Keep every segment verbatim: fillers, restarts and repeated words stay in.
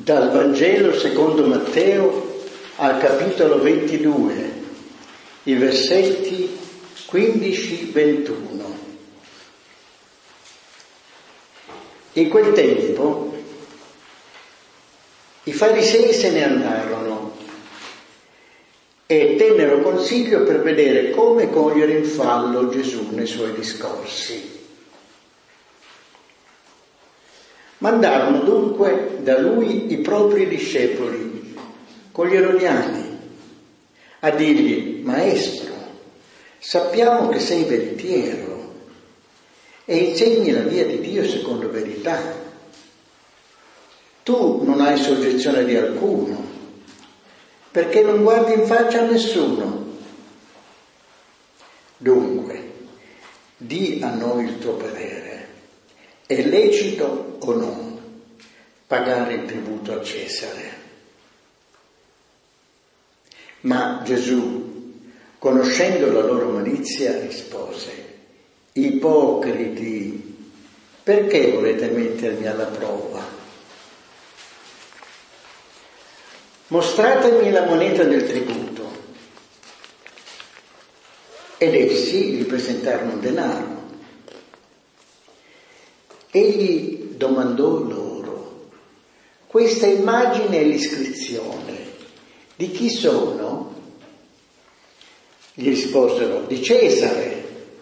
Dal Vangelo secondo Matteo al capitolo ventidue, i versetti quindici ventuno. In quel tempo i farisei se ne andarono e tennero consiglio per vedere come cogliere in fallo Gesù nei suoi discorsi. Mandarono dunque da lui i propri discepoli, con gli erodiani, a dirgli: Maestro, sappiamo che sei veritiero e insegni la via di Dio secondo verità. Tu non hai soggezione di alcuno, perché non guardi in faccia a nessuno. Dunque, di a noi il tuo parere. È lecito o no pagare il tributo a Cesare? Ma Gesù, conoscendo la loro malizia, rispose: Ipocriti, perché volete mettermi alla prova? Mostratemi la moneta del tributo. Ed essi gli presentarono un denaro. Egli domandò loro: questa immagine e l'iscrizione di chi sono? Gli risposero: di Cesare.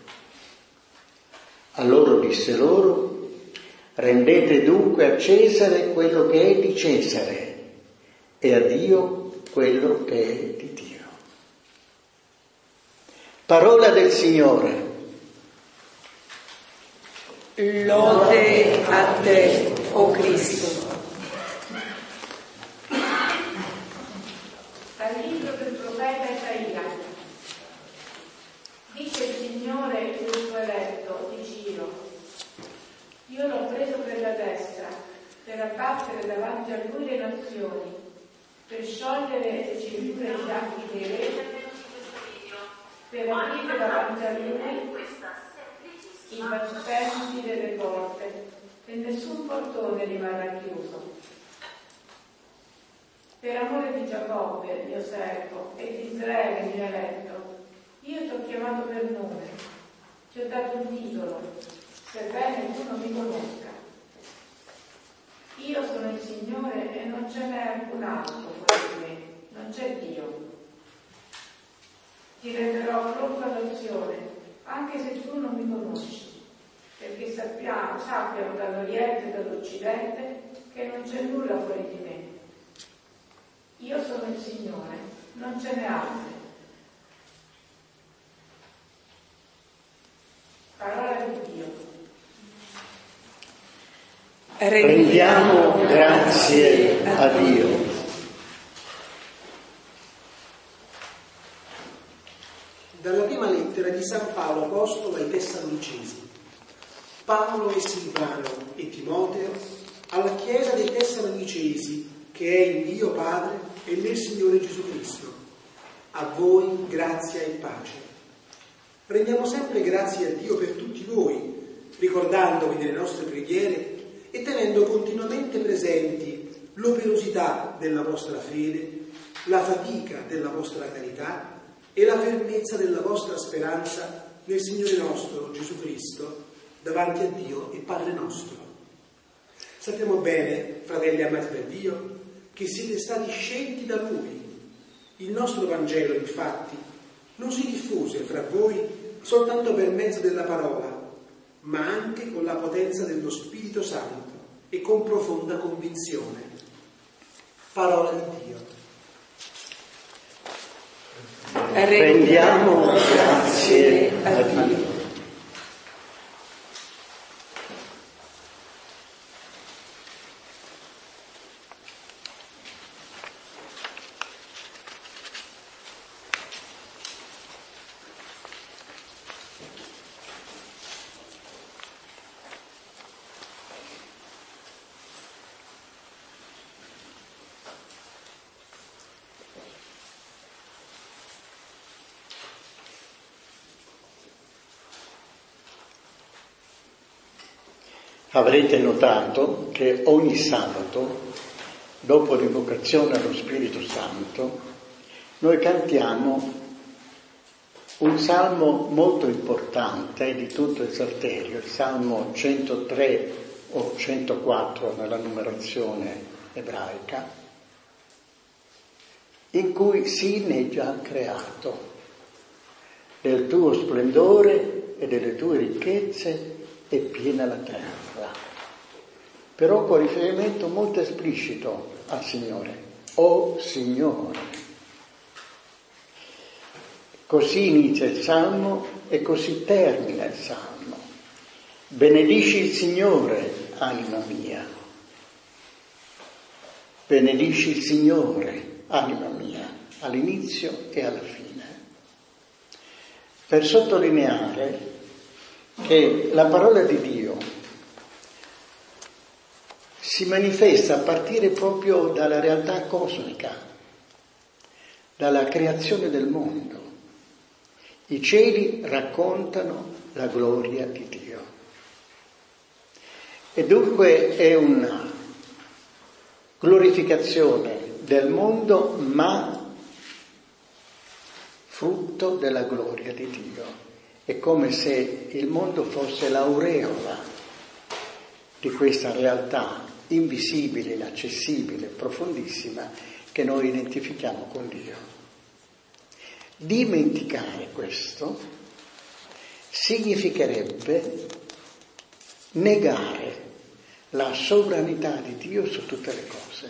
Allora disse loro: rendete dunque a Cesare quello che è di Cesare e a Dio quello che è di Dio. Parola del Signore. Lode a te, o Cristo. Dal libro del profeta Isaia. Dice il Signore del suo eletto, di Ciro: io l'ho preso per la destra, per abbattere davanti a lui le nazioni, per sciogliere le cinture degli archi dei re, per aprire davanti a lui i battenti delle porte, e nessun portone rimarrà chiuso. Per amore di Giacobbe, mio servo, e di Israele, mio eletto, io ti ho chiamato per nome, ti ho dato un titolo, sebbene tu non mi conosca. Io sono il Signore e non ce n'è alcun altro fuori di me, non c'è Dio. Ti renderò pronto all'azione, anche se tu non mi conosci, perché sappiamo, sappiamo dall'Oriente e dall'Occidente che non c'è nulla fuori di me. Io sono il Signore, non ce n'è altro. Parola di Dio. Rendiamo grazie a Dio. Dalla prima lettera di San Paolo Apostolo ai Tessalonicesi. Paolo e Silvano e Timoteo alla Chiesa dei Tessalonicesi, che è in Dio Padre e nel Signore Gesù Cristo. A voi grazia e pace. Rendiamo sempre grazie a Dio per tutti voi, ricordandovi nelle nostre preghiere e tenendo continuamente presenti l'operosità della vostra fede, la fatica della vostra carità e la fermezza della vostra speranza nel Signore nostro Gesù Cristo, davanti a Dio e Padre nostro. Sappiamo bene, fratelli amati da Dio, che siete stati scelti da Lui. Il nostro Vangelo, infatti, non si diffuse fra voi soltanto per mezzo della parola, ma anche con la potenza dello Spirito Santo e con profonda convinzione. Parola di Dio. Rendiamo grazie a Dio. Avrete notato che ogni sabato dopo l'invocazione allo Spirito Santo, noi cantiamo un salmo molto importante di tutto il Salterio, il Salmo centotré o centoquattro nella numerazione ebraica, in cui si inneggia al creato. Del tuo splendore e delle tue ricchezze è piena la terra. Però con riferimento molto esplicito al Signore. O Signore. Così inizia il Salmo e così termina il Salmo. Benedici il Signore, anima mia. Benedici il Signore, anima mia, all'inizio e alla fine. Per sottolineare che la parola di Dio si manifesta a partire proprio dalla realtà cosmica, dalla creazione del mondo. I cieli raccontano la gloria di Dio. E dunque è una glorificazione del mondo, ma frutto della gloria di Dio. È come se il mondo fosse l'aureola di questa realtà invisibile, inaccessibile, profondissima, che noi identifichiamo con Dio. Dimenticare questo significherebbe negare la sovranità di Dio su tutte le cose.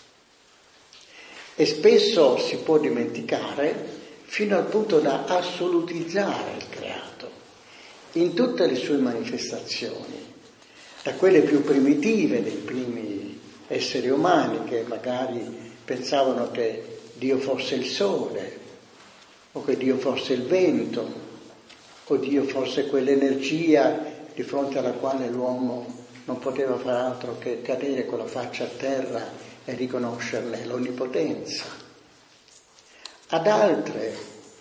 E spesso si può dimenticare fino al punto da assolutizzare il creato in tutte le sue manifestazioni, da quelle più primitive dei primi esseri umani che magari pensavano che Dio fosse il sole, o che Dio fosse il vento, o Dio fosse quell'energia di fronte alla quale l'uomo non poteva far altro che cadere con la faccia a terra e riconoscerne l'onnipotenza. Ad altre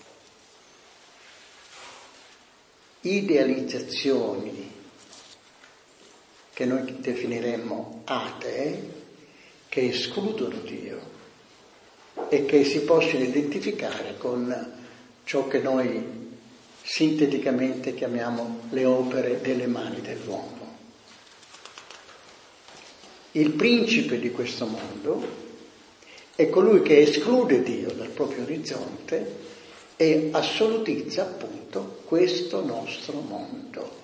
idealizzazioni che noi definiremmo atee, che escludono Dio e che si possono identificare con ciò che noi sinteticamente chiamiamo le opere delle mani dell'uomo. Il principe di questo mondo è colui che esclude Dio dal proprio orizzonte e assolutizza appunto questo nostro mondo.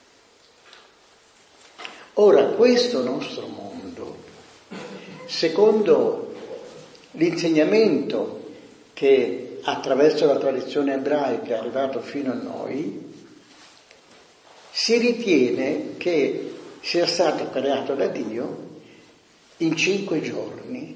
Ora, questo nostro mondo, secondo l'insegnamento che attraverso la tradizione ebraica è arrivato fino a noi, si ritiene che sia stato creato da Dio in cinque giorni,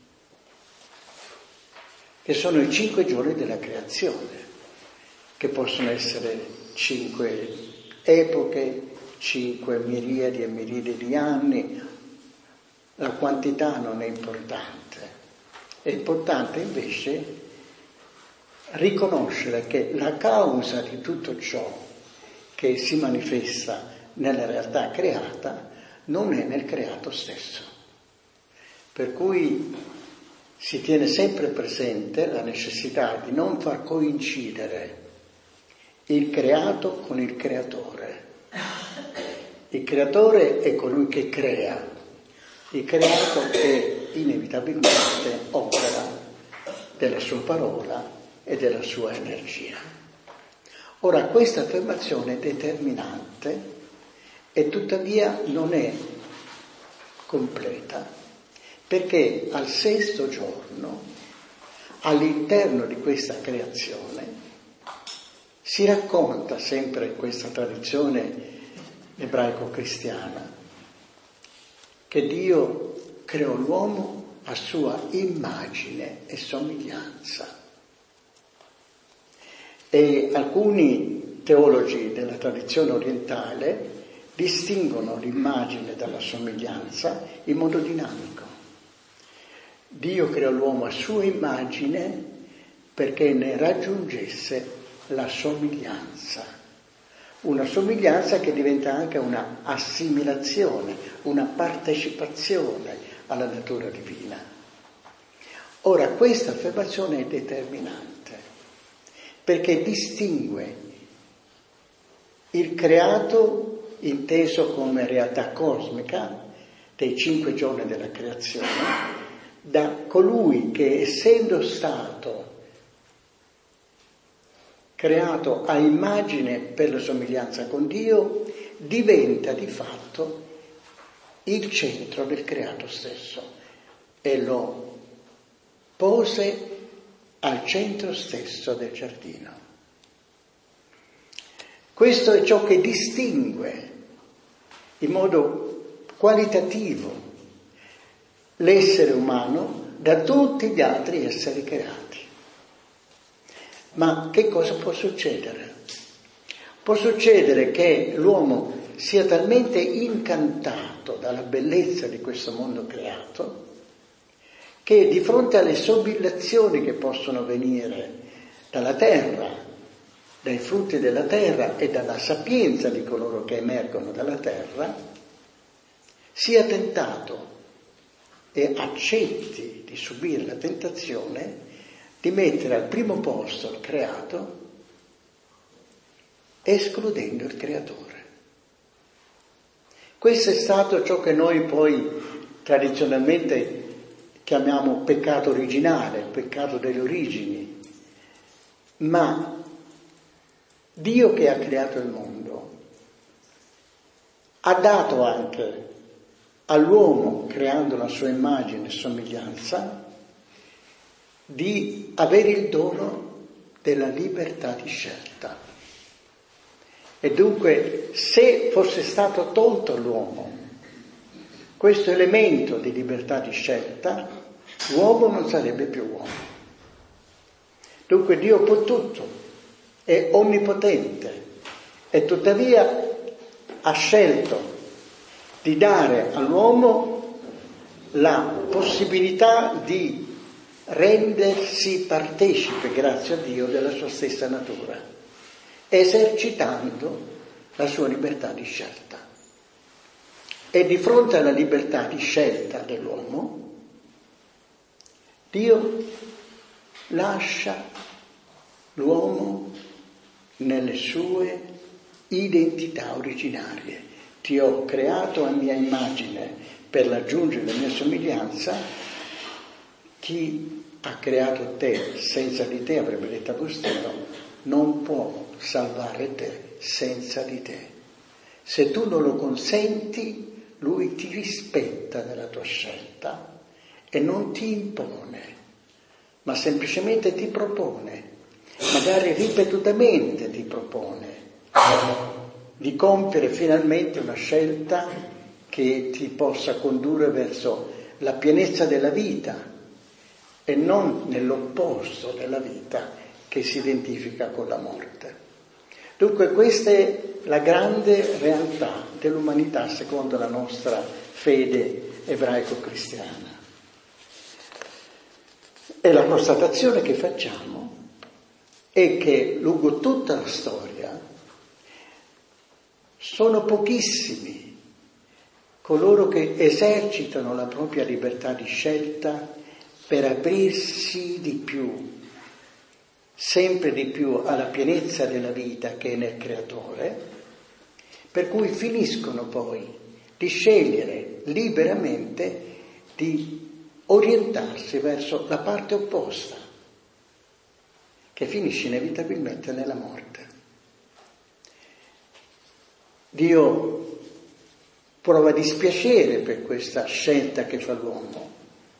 che sono i cinque giorni della creazione, che possono essere cinque epoche, cinque miriadi e miriadi di anni. La quantità non è importante, è importante invece riconoscere che la causa di tutto ciò che si manifesta nella realtà creata non è nel creato stesso. Per cui si tiene sempre presente la necessità di non far coincidere il creato con il creatore. Il creatore è colui che crea, il creato è inevitabilmente opera della sua parola e della sua energia. Ora, questa affermazione è determinante e tuttavia non è completa, perché al sesto giorno, all'interno di questa creazione, si racconta, sempre in questa tradizione ebraico-cristiana, che Dio creò l'uomo a sua immagine e somiglianza. E alcuni teologi della tradizione orientale distinguono l'immagine dalla somiglianza in modo dinamico. Dio creò l'uomo a sua immagine perché ne raggiungesse la somiglianza, una somiglianza che diventa anche una assimilazione, una partecipazione alla natura divina. Ora, questa affermazione è determinante, perché distingue il creato inteso come realtà cosmica dei cinque giorni della creazione da colui che, essendo stato creato a immagine per la somiglianza con Dio, diventa di fatto il centro del creato stesso e lo pose al centro stesso del giardino. Questo è ciò che distingue in modo qualitativo l'essere umano da tutti gli altri esseri creati. Ma che cosa può succedere? Può succedere che l'uomo sia talmente incantato dalla bellezza di questo mondo creato che di fronte alle sobillazioni che possono venire dalla terra, dai frutti della terra e dalla sapienza di coloro che emergono dalla terra, sia tentato e accetti di subire la tentazione di mettere al primo posto il creato, escludendo il creatore. Questo è stato ciò che noi poi tradizionalmente chiamiamo peccato originale, peccato delle origini. Ma Dio, che ha creato il mondo, ha dato anche all'uomo, creando la sua immagine e somiglianza, di avere il dono della libertà di scelta. E dunque, se fosse stato tolto all'uomo questo elemento di libertà di scelta, l'uomo non sarebbe più uomo. Dunque Dio può tutto, è onnipotente, e tuttavia ha scelto di dare all'uomo la possibilità di rendersi partecipe, grazie a Dio, della sua stessa natura, esercitando la sua libertà di scelta. E di fronte alla libertà di scelta dell'uomo, Dio lascia l'uomo nelle sue identità originarie. Ti ho creato a mia immagine per raggiungere la mia somiglianza. Chi ha creato te senza di te, avrebbe detto Agostino, non può salvare te senza di te. Se tu non lo consenti, lui ti rispetta nella tua scelta e non ti impone, ma semplicemente ti propone, magari ripetutamente ti propone di compiere finalmente una scelta che ti possa condurre verso la pienezza della vita e non nell'opposto della vita che si identifica con la morte. Dunque questa è la grande realtà dell'umanità secondo la nostra fede ebraico-cristiana. E la constatazione che facciamo è che lungo tutta la storia sono pochissimi coloro che esercitano la propria libertà di scelta per aprirsi di più, sempre di più alla pienezza della vita che è nel Creatore, per cui finiscono poi di scegliere liberamente di orientarsi verso la parte opposta, che finisce inevitabilmente nella morte. Dio prova dispiacere per questa scelta che fa l'uomo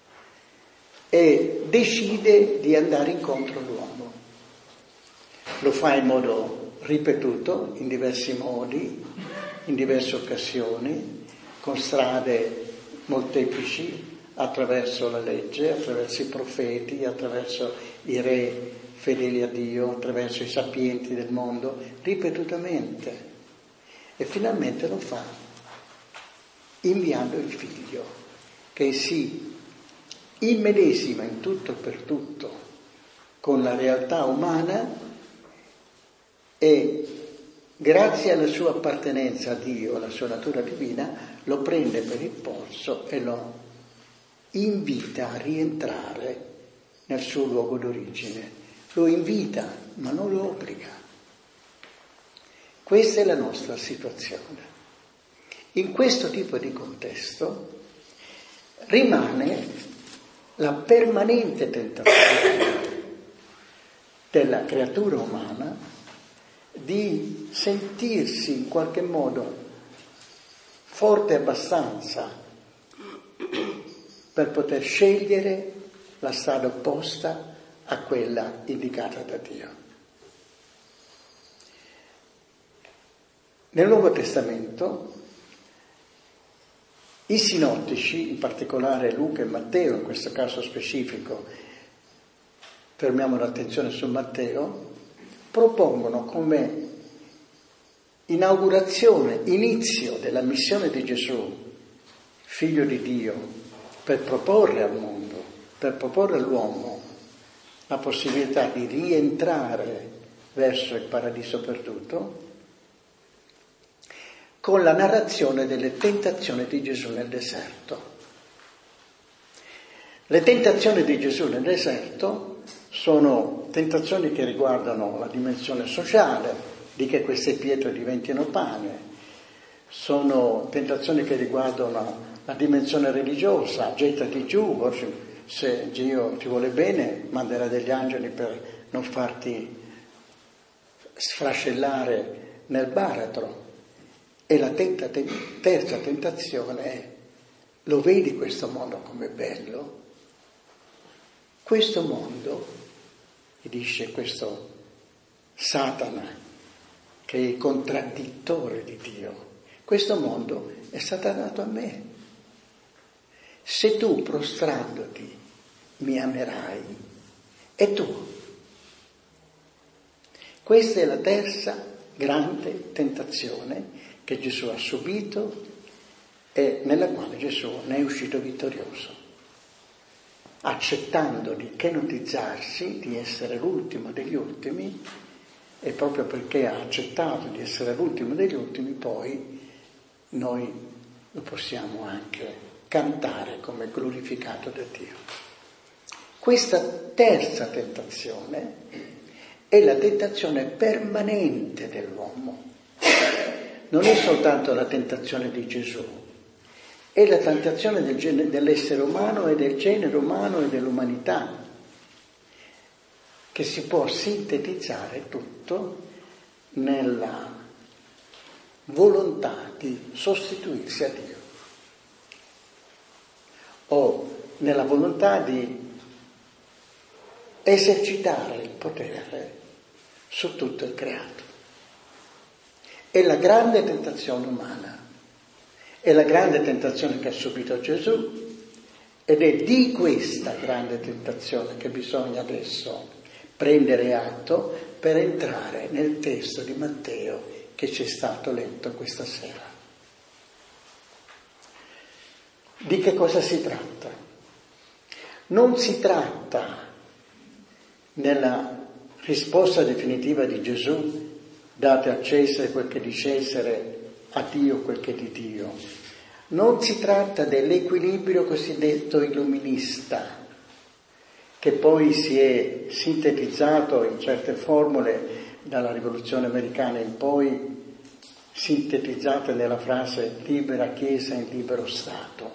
e decide di andare incontro all'uomo. Lo fa in modo ripetuto, in diversi modi, in diverse occasioni, con strade molteplici, attraverso la legge, attraverso i profeti, attraverso i re fedeli a Dio, attraverso i sapienti del mondo, ripetutamente. E finalmente lo fa inviando il figlio, che si immedesima in tutto e per tutto con la realtà umana e grazie alla sua appartenenza a Dio, alla sua natura divina, lo prende per il polso e lo invita a rientrare nel suo luogo d'origine. Lo invita, ma non lo obbliga. Questa è la nostra situazione. In questo tipo di contesto rimane la permanente tentazione della creatura umana di sentirsi in qualche modo forte abbastanza per poter scegliere la strada opposta a quella indicata da Dio. Nel Nuovo Testamento i sinottici, in particolare Luca e Matteo, in questo caso specifico, fermiamo l'attenzione su Matteo, propongono come inaugurazione, inizio della missione di Gesù, figlio di Dio, per proporre al mondo, per proporre all'uomo la possibilità di rientrare verso il paradiso perduto, con la narrazione delle tentazioni di Gesù nel deserto. Le tentazioni di Gesù nel deserto sono tentazioni che riguardano la dimensione sociale, di che queste pietre diventino pane, sono tentazioni che riguardano la dimensione religiosa, gettati giù, se Dio ti vuole bene manderà degli angeli per non farti sfrascellare nel baratro. E la tenta, terza tentazione è: lo vedi questo mondo com'è bello? Questo mondo, dice questo Satana, che è il contraddittore di Dio, questo mondo è stato dato a me. Se tu prostrandoti mi amerai, è tuo. Questa è la terza grande tentazione che Gesù ha subito e nella quale Gesù ne è uscito vittorioso, accettando di chenotizzarsi, di essere l'ultimo degli ultimi, e proprio perché ha accettato di essere l'ultimo degli ultimi, poi noi lo possiamo anche cantare come glorificato da Dio. Questa terza tentazione è la tentazione permanente dell'uomo. Non è soltanto la tentazione di Gesù, è la tentazione del gen- dell'essere umano e del genere umano e dell'umanità, che si può sintetizzare tutto nella volontà di sostituirsi a Dio, o nella volontà di esercitare il potere su tutto il creato. È la grande tentazione umana, è la grande tentazione che ha subito Gesù, ed è di questa grande tentazione che bisogna adesso prendere atto per entrare nel testo di Matteo che ci è stato letto questa sera. Di che cosa si tratta? Non si tratta, nella risposta definitiva di Gesù, date a Cesare quel che è di Cesare, a Dio quel che è di Dio. Non si tratta dell'equilibrio cosiddetto illuminista, che poi si è sintetizzato in certe formule dalla rivoluzione americana in poi, sintetizzate nella frase libera Chiesa in libero Stato,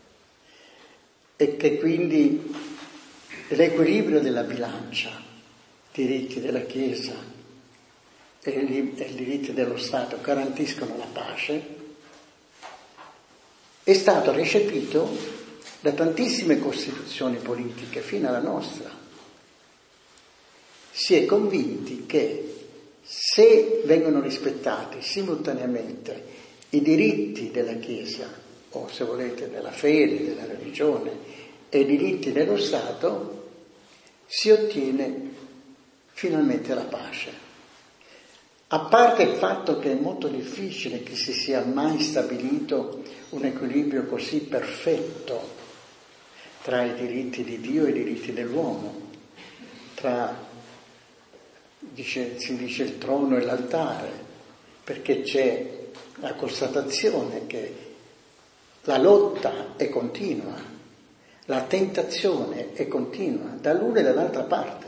e che quindi l'equilibrio della bilancia, diritti della Chiesa e i diritti dello Stato garantiscono la pace, è stato recepito da tantissime costituzioni politiche fino alla nostra. Si è convinti che se vengono rispettati simultaneamente i diritti della Chiesa, o se volete della fede, della religione, e i diritti dello Stato, si ottiene finalmente la pace. A parte il fatto che è molto difficile che si sia mai stabilito un equilibrio così perfetto tra i diritti di Dio e i diritti dell'uomo, tra, dice, si dice, il trono e l'altare, perché c'è la constatazione che la lotta è continua, La tentazione è continua, dall'una e dall'altra parte.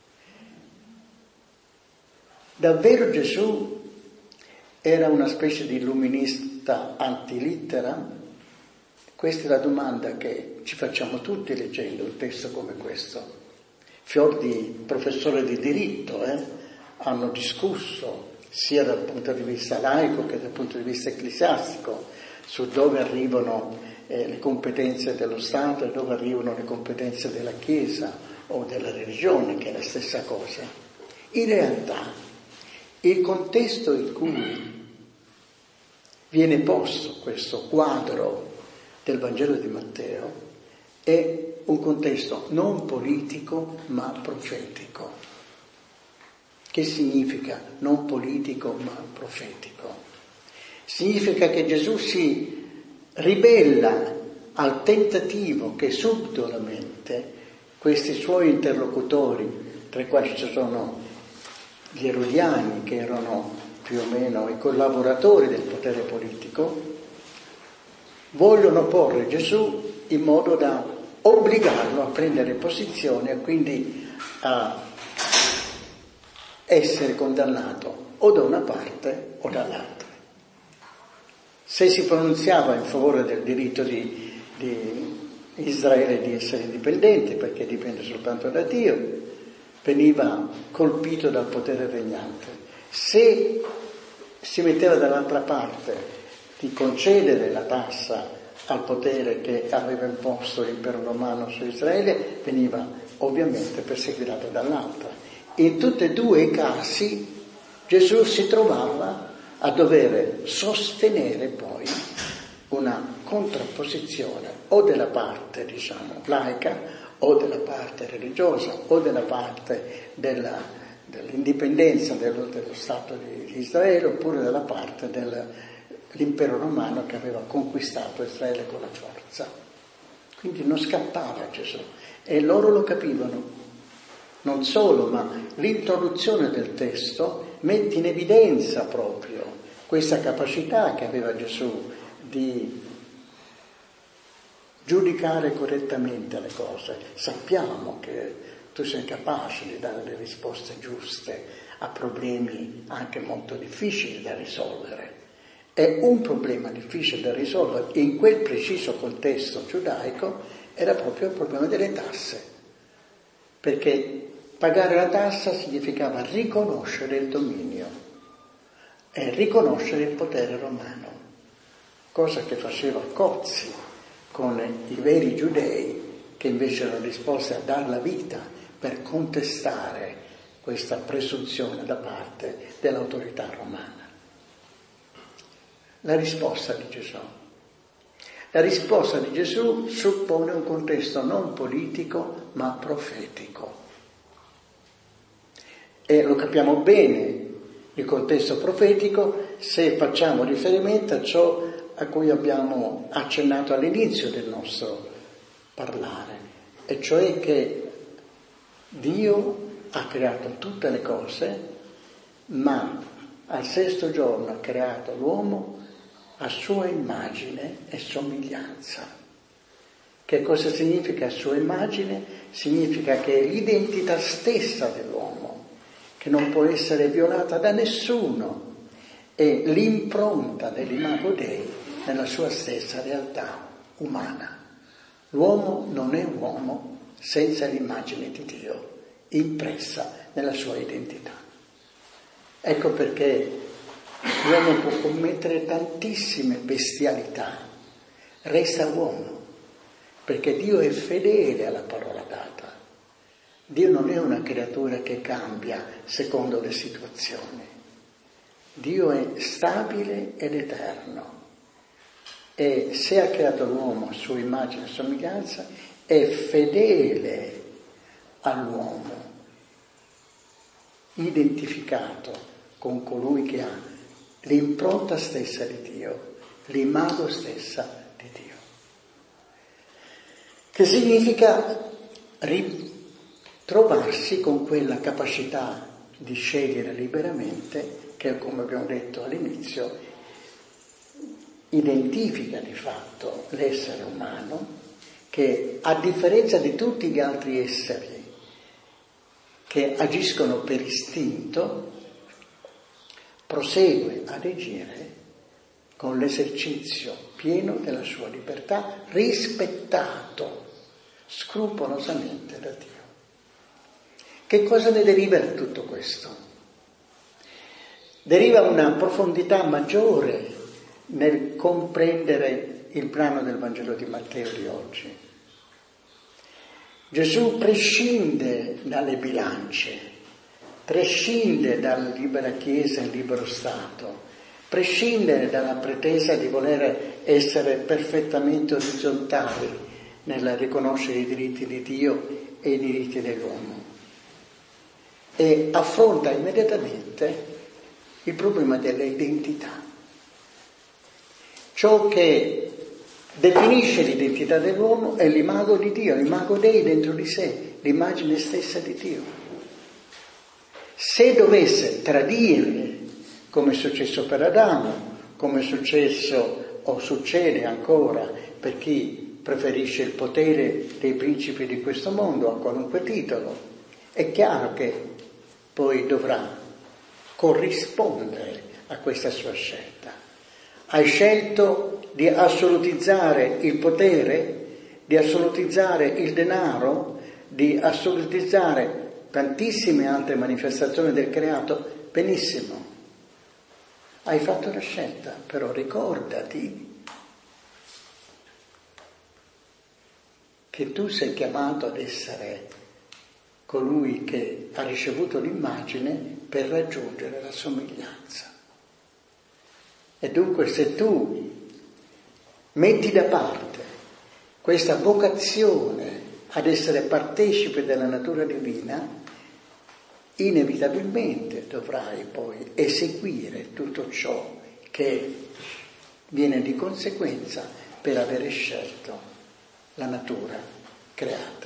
Davvero Gesù era una specie di illuminista antilitteram? Questa è la domanda che ci facciamo tutti leggendo un testo come questo. Fior di professori di diritto eh, hanno discusso sia dal punto di vista laico che dal punto di vista ecclesiastico su dove arrivano eh, le competenze dello Stato e dove arrivano le competenze della Chiesa o della religione, che è la stessa cosa. In realtà il contesto in cui viene posto questo quadro del Vangelo di Matteo è un contesto non politico ma profetico. Che significa non politico ma profetico? Significa che Gesù si ribella al tentativo che subdolamente questi suoi interlocutori, tra i quali ci sono gli erodiani, che erano più o meno i collaboratori del potere politico, vogliono porre Gesù in modo da obbligarlo a prendere posizione e quindi a essere condannato o da una parte o dall'altra. Se si pronunziava in favore del diritto di, di Israele di essere indipendente, perché dipende soltanto da Dio, veniva colpito dal potere regnante. Se si metteva dall'altra parte di concedere la tassa al potere che aveva imposto l'impero romano su Israele, veniva ovviamente perseguitato dall'altra. In tutti e due i casi Gesù si trovava a dover sostenere poi una contrapposizione o della parte, diciamo, laica, o della parte religiosa, o della parte della, dell'indipendenza dello, dello Stato di Israele, oppure della parte dell'impero romano che aveva conquistato Israele con la forza. Quindi non scappava Gesù, e loro lo capivano. Non solo, ma l'introduzione del testo mette in evidenza proprio questa capacità che aveva Gesù di giudicare correttamente le cose. Sappiamo che tu sei capace di dare le risposte giuste a problemi anche molto difficili da risolvere. E un problema difficile da risolvere in quel preciso contesto giudaico era proprio il problema delle tasse, perché pagare la tassa significava riconoscere il dominio e riconoscere il potere romano, cosa che faceva cozzi con i veri giudei, che invece erano disposti a dar la vita per contestare questa presunzione da parte dell'autorità romana. La risposta di Gesù. La risposta di Gesù suppone un contesto non politico ma profetico. E lo capiamo bene il contesto profetico se facciamo riferimento a ciò a cui abbiamo accennato all'inizio del nostro parlare, e cioè che Dio ha creato tutte le cose, ma al sesto giorno ha creato l'uomo a sua immagine e somiglianza. Che cosa significa a sua immagine? Significa che è l'identità stessa dell'uomo, che non può essere violata da nessuno, è l'impronta dell'imago Dei nella sua stessa realtà umana. L'uomo non è uomo senza l'immagine di Dio impressa nella sua identità. Ecco perché l'uomo può commettere tantissime bestialità, resta uomo, perché Dio è fedele alla parola data. Dio non è una creatura che cambia secondo le situazioni. Dio è stabile ed eterno. E se ha creato l'uomo a sua immagine e somiglianza, è fedele all'uomo, identificato con colui che ha l'impronta stessa di Dio, l'imago stessa di Dio. Che significa ritrovarsi con quella capacità di scegliere liberamente che, come abbiamo detto all'inizio, identifica di fatto l'essere umano, che a differenza di tutti gli altri esseri che agiscono per istinto, prosegue ad agire con l'esercizio pieno della sua libertà, rispettato scrupolosamente da Dio. Che cosa ne deriva da tutto questo? Deriva una profondità maggiore nel comprendere il brano del Vangelo di Matteo di oggi. Gesù prescinde dalle bilance, prescinde dalla libera Chiesa e libero Stato, prescinde dalla pretesa di voler essere perfettamente orizzontali nel riconoscere i diritti di Dio e i diritti dell'uomo, e affronta immediatamente il problema della identità. Ciò che definisce l'identità dell'uomo è l'imago di Dio, l'imago Dei dentro di sé, l'immagine stessa di Dio. Se dovesse tradire, come è successo per Adamo, come è successo o succede ancora per chi preferisce il potere dei principi di questo mondo a qualunque titolo, è chiaro che poi dovrà corrispondere a questa sua scelta. Hai scelto di assolutizzare il potere, di assolutizzare il denaro, di assolutizzare tantissime altre manifestazioni del creato. Benissimo, hai fatto la scelta, però ricordati che tu sei chiamato ad essere colui che ha ricevuto l'immagine per raggiungere la somiglianza. E dunque se tu metti da parte questa vocazione ad essere partecipe della natura divina, inevitabilmente dovrai poi eseguire tutto ciò che viene di conseguenza per avere scelto la natura creata.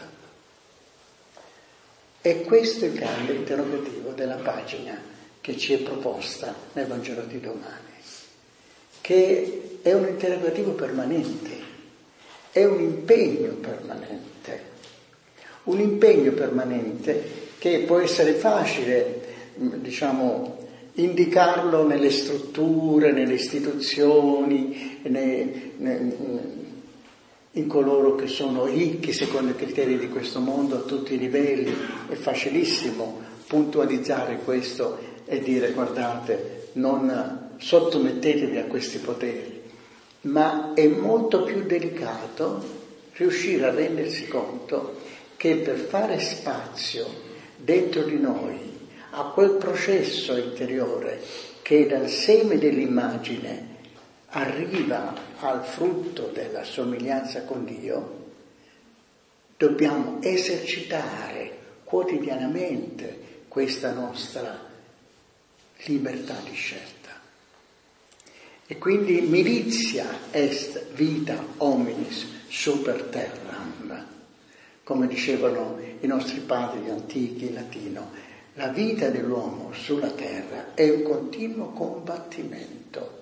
E questo è il grande interrogativo della pagina che ci è proposta nel Vangelo di domani, che è un interrogativo permanente, è un impegno permanente, un impegno permanente che può essere facile, diciamo, indicarlo nelle strutture, nelle istituzioni, nei, nei, in coloro che sono ricchi secondo i criteri di questo mondo a tutti i livelli. È facilissimo puntualizzare questo e dire: guardate, non sottomettetevi a questi poteri, ma è molto più delicato riuscire a rendersi conto che per fare spazio dentro di noi a quel processo interiore che dal seme dell'immagine arriva al frutto della somiglianza con Dio, dobbiamo esercitare quotidianamente questa nostra libertà di scelta. E quindi militia est vita hominis super terram, come dicevano i nostri padri antichi in latino. La vita dell'uomo sulla terra è un continuo combattimento.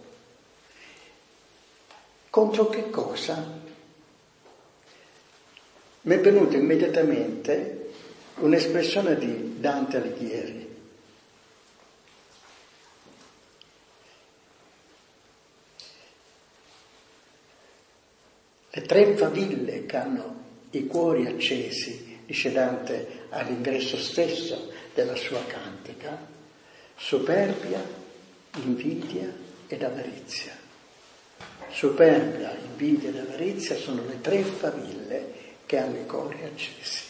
Contro che cosa? Mi è venuta immediatamente un'espressione di Dante Alighieri. Le tre faville che hanno i cuori accesi, dice Dante all'ingresso stesso della sua cantica: superbia, invidia ed avarizia. Superbia, invidia ed avarizia sono le tre faville che hanno i cuori accesi,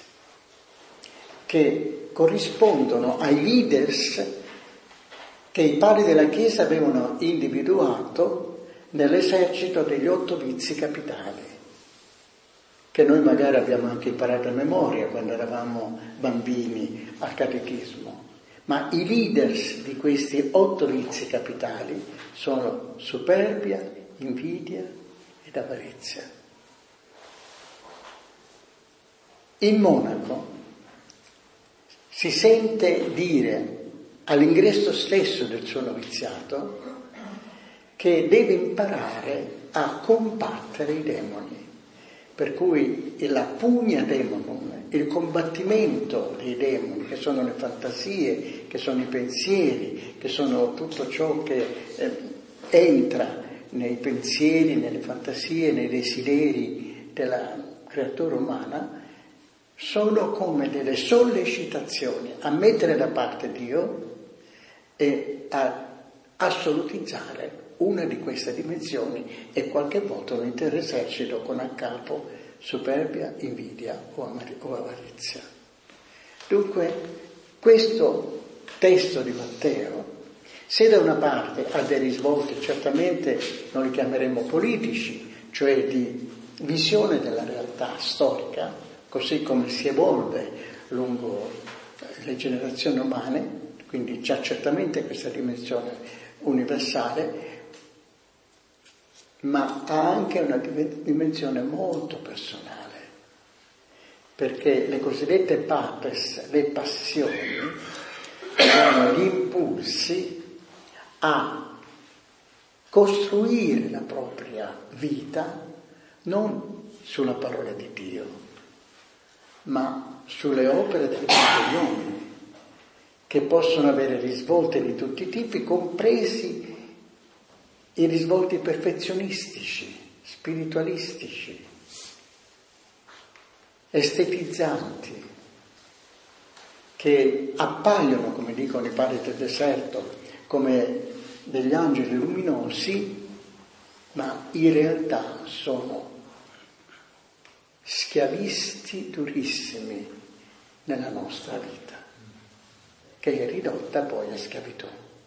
che corrispondono ai leaders che i padri della Chiesa avevano individuato nell'esercito degli otto vizi capitali, che noi magari abbiamo anche imparato a memoria quando eravamo bambini al catechismo. Ma i leaders di questi otto vizi capitali sono superbia, invidia ed avarizia. Il monaco si sente dire all'ingresso stesso del suo noviziato che deve imparare a combattere i demoni, Per cui la pugna demonum, il combattimento dei demoni, che sono le fantasie, che sono i pensieri, che sono tutto ciò che eh, entra nei pensieri, nelle fantasie, nei desideri della creatura umana, sono come delle sollecitazioni a mettere da parte Dio e a assolutizzare una di queste dimensioni e qualche volta un intero esercito con a capo superbia, invidia o avarizia. Dunque questo testo di Matteo, se da una parte ha dei risvolti certamente noi li chiameremo politici, cioè di visione della realtà storica, così come si evolve lungo le generazioni umane, quindi c'è certamente questa dimensione universale, ma ha anche una dimensione molto personale, perché le cosiddette papes, le passioni, sono gli impulsi a costruire la propria vita non sulla parola di Dio, ma sulle opere degli uomini, che possono avere risvolti di tutti i tipi, compresi i risvolti perfezionistici, spiritualistici, estetizzanti, che appaiono, come dicono i padri del deserto, come degli angeli luminosi, ma in realtà sono schiavisti durissimi nella nostra vita, che è ridotta poi a schiavitù.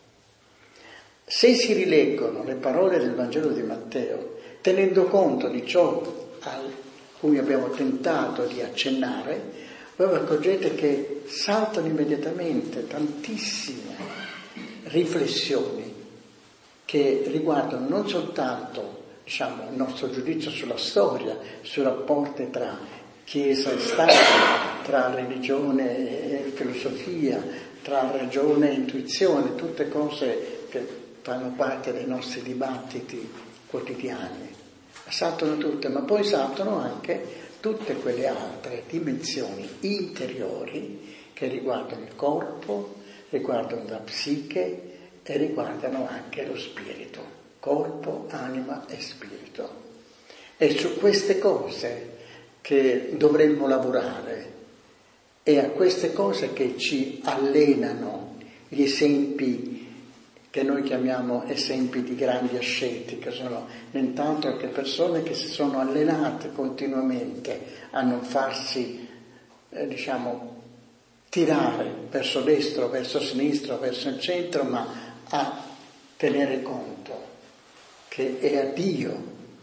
Se si rileggono le parole del Vangelo di Matteo, tenendo conto di ciò a cui abbiamo tentato di accennare, voi vi accorgete che saltano immediatamente tantissime riflessioni che riguardano non soltanto, diciamo, il nostro giudizio sulla storia, sui rapporti tra Chiesa e Stato, tra religione e filosofia, tra ragione e intuizione, tutte cose che fanno parte dei nostri dibattiti quotidiani. Saltano tutte, ma poi saltano anche tutte quelle altre dimensioni interiori che riguardano il corpo, riguardano la psiche e riguardano anche lo spirito, corpo, anima e spirito. È su queste cose che dovremmo lavorare, è a queste cose che ci allenano gli esempi che noi chiamiamo esempi di grandi asceti, che sono nient'altro che persone che si sono allenate continuamente a non farsi, eh, diciamo, tirare verso destro, verso sinistro, verso il centro, ma a tenere conto che è a Dio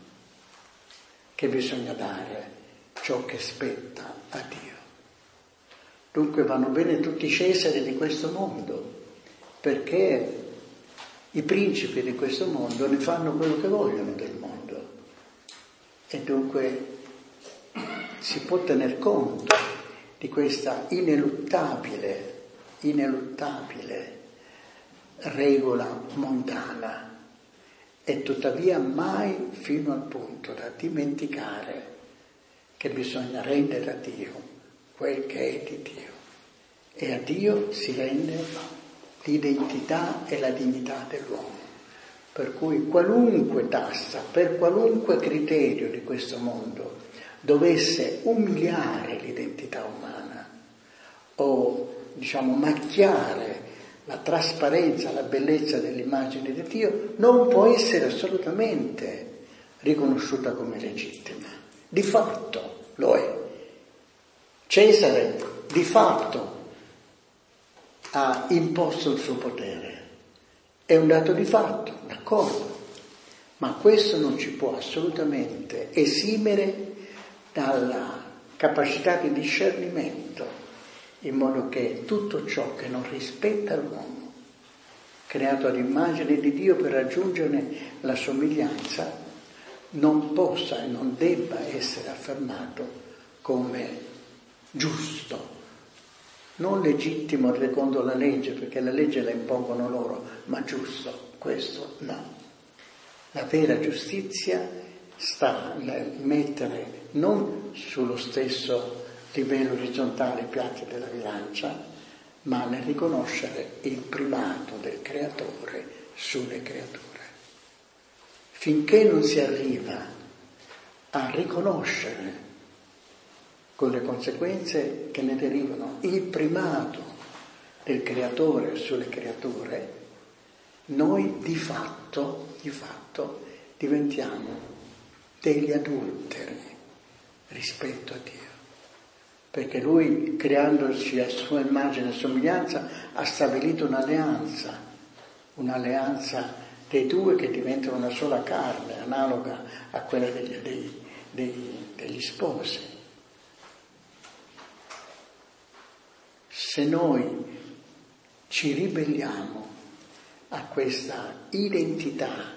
che bisogna dare ciò che spetta a Dio. Dunque vanno bene tutti i Cesari di questo mondo, perché i principi di questo mondo ne fanno quello che vogliono del mondo, e dunque si può tener conto di questa ineluttabile, ineluttabile regola mondana, e tuttavia mai fino al punto da dimenticare che bisogna rendere a Dio quel che è di Dio, e a Dio si rende l'identità e la dignità dell'uomo. Per cui qualunque tassa, per qualunque criterio di questo mondo dovesse umiliare l'identità umana o, diciamo, macchiare la trasparenza, la bellezza dell'immagine di Dio, non può essere assolutamente riconosciuta come legittima. Di fatto lo è. Cesare di fatto ha imposto il suo potere. È un dato di fatto, d'accordo, ma questo non ci può assolutamente esimere dalla capacità di discernimento, in modo che tutto ciò che non rispetta l'uomo, creato ad immagine di Dio per raggiungerne la somiglianza, non possa e non debba essere affermato come giusto. Non legittimo secondo la legge, perché la legge la impongono loro, ma giusto, questo no. La vera giustizia sta nel mettere non sullo stesso livello orizzontale i piatti della bilancia, ma nel riconoscere il primato del creatore sulle creature. Finché non si arriva a riconoscere, con le conseguenze che ne derivano, il primato del creatore sulle creature, noi di fatto, di fatto diventiamo degli adulteri rispetto a Dio. Perché lui, creandoci a sua immagine e somiglianza, ha stabilito un'alleanza, un'alleanza dei due che diventano una sola carne, analoga a quella degli, dei, dei, degli sposi. Se noi ci ribelliamo a questa identità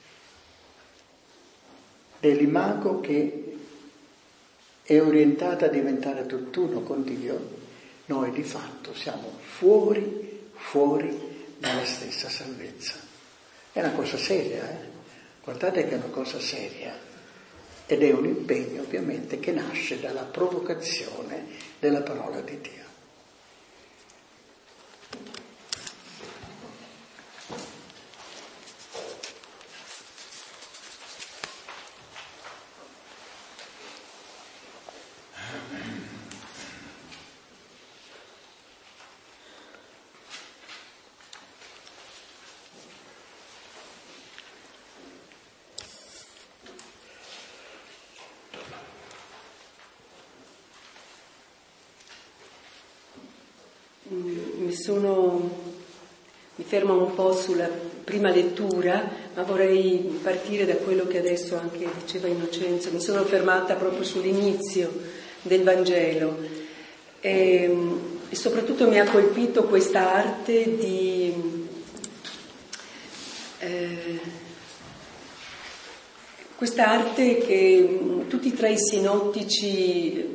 dell'imago che è orientata a diventare tutt'uno con Dio, noi di fatto siamo fuori, fuori dalla stessa salvezza. È una cosa seria, eh? Guardate che è una cosa seria, ed è un impegno ovviamente che nasce dalla provocazione della parola di Dio. Mi sono, mi fermo un po' sulla prima lettura, ma vorrei partire da quello che adesso anche diceva Innocenzo. Mi sono fermata proprio sull'inizio del Vangelo e, e soprattutto mi ha colpito questa arte di eh, questa arte che tutti e tre i sinottici,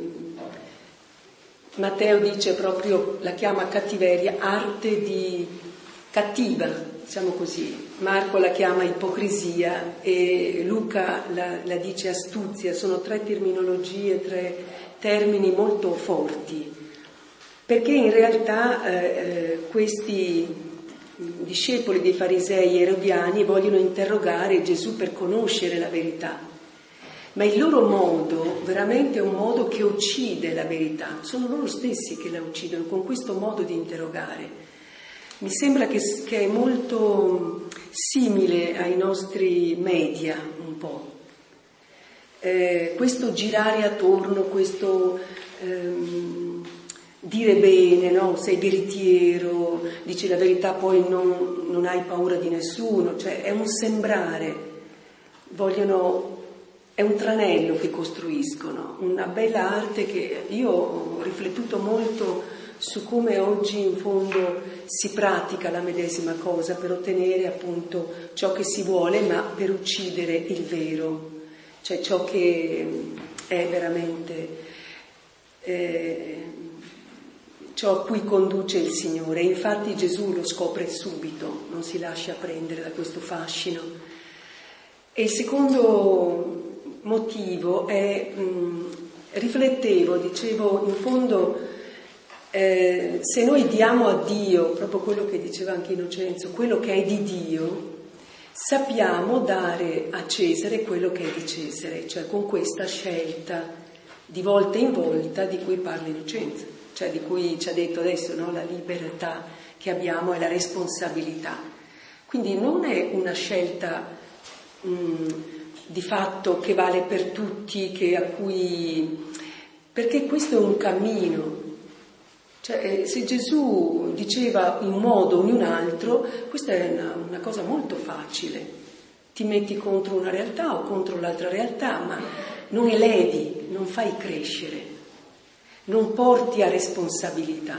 Matteo dice proprio, la chiama cattiveria, arte di cattiva, diciamo così. Marco la chiama ipocrisia e Luca la, la dice astuzia. Sono tre terminologie, tre termini molto forti, perché in realtà eh, questi discepoli dei farisei erodiani vogliono interrogare Gesù per conoscere la verità. Ma il loro modo veramente è un modo che uccide la verità, sono loro stessi che la uccidono con questo modo di interrogare. Mi sembra che, che è molto simile ai nostri media un po'. Eh, questo girare attorno, questo ehm, dire bene, no? Sei veritiero, dici la verità, poi non, non hai paura di nessuno, cioè è un sembrare, vogliono... È un tranello che costruiscono, una bella arte che io ho riflettuto molto su come oggi in fondo si pratica la medesima cosa per ottenere appunto ciò che si vuole, ma per uccidere il vero, cioè ciò che è veramente eh, ciò a cui conduce il Signore. Infatti Gesù lo scopre subito, non si lascia prendere da questo fascino. E il secondo motivo è, mh, riflettevo, dicevo, in fondo eh, se noi diamo a Dio, proprio quello che diceva anche Innocenzo, quello che è di Dio, sappiamo dare a Cesare quello che è di Cesare, cioè con questa scelta di volta in volta di cui parla Innocenzo, cioè di cui ci ha detto adesso, no? La libertà che abbiamo e la responsabilità. Quindi non è una scelta mh, di fatto che vale per tutti, che a cui, perché questo è un cammino, cioè se Gesù diceva in un modo o in un altro, questa è una, una cosa molto facile, ti metti contro una realtà o contro l'altra realtà, ma non eledi, non fai crescere, non porti a responsabilità.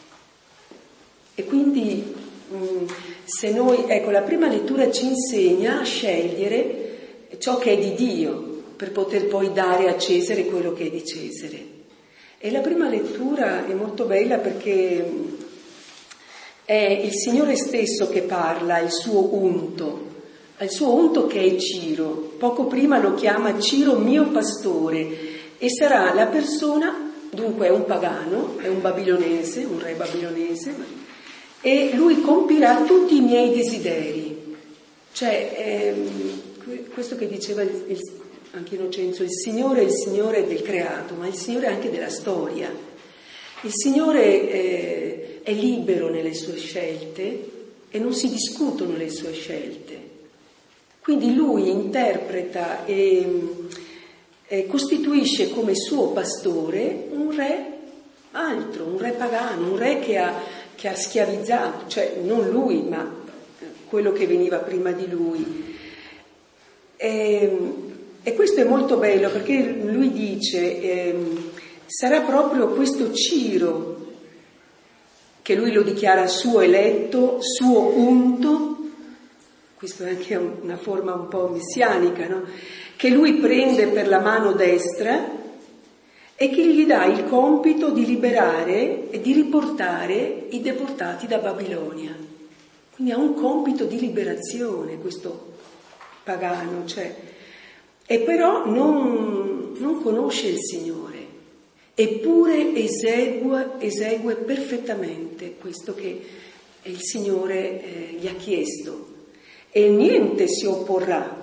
E quindi mh, se noi, ecco, la prima lettura ci insegna a scegliere ciò che è di Dio, per poter poi dare a Cesare quello che è di Cesare. E la prima lettura è molto bella perché è il Signore stesso che parla, il suo unto, al suo unto che è Ciro. Poco prima lo chiama Ciro mio pastore e sarà la persona, dunque è un pagano, è un babilonese, un re babilonese, e lui compirà tutti i miei desideri. Cioè, ehm, questo che diceva il, il, anche Innocenzo, il Signore è il Signore del creato, ma il Signore è anche della storia. Il Signore eh, è libero nelle sue scelte e non si discutono le sue scelte. Quindi lui interpreta e, e costituisce come suo pastore un re altro, un re pagano, un re che ha, che ha schiavizzato, cioè non lui, ma quello che veniva prima di lui. E, e questo è molto bello perché lui dice, eh, sarà proprio questo Ciro, che lui lo dichiara suo eletto, suo unto, questo è anche una forma un po' messianica, no? Che lui prende per la mano destra e che gli dà il compito di liberare e di riportare i deportati da Babilonia. Quindi ha un compito di liberazione questo pagano, cioè, e però non, non conosce il Signore, eppure esegue, esegue perfettamente questo che il Signore eh, gli ha chiesto. E niente si opporrà.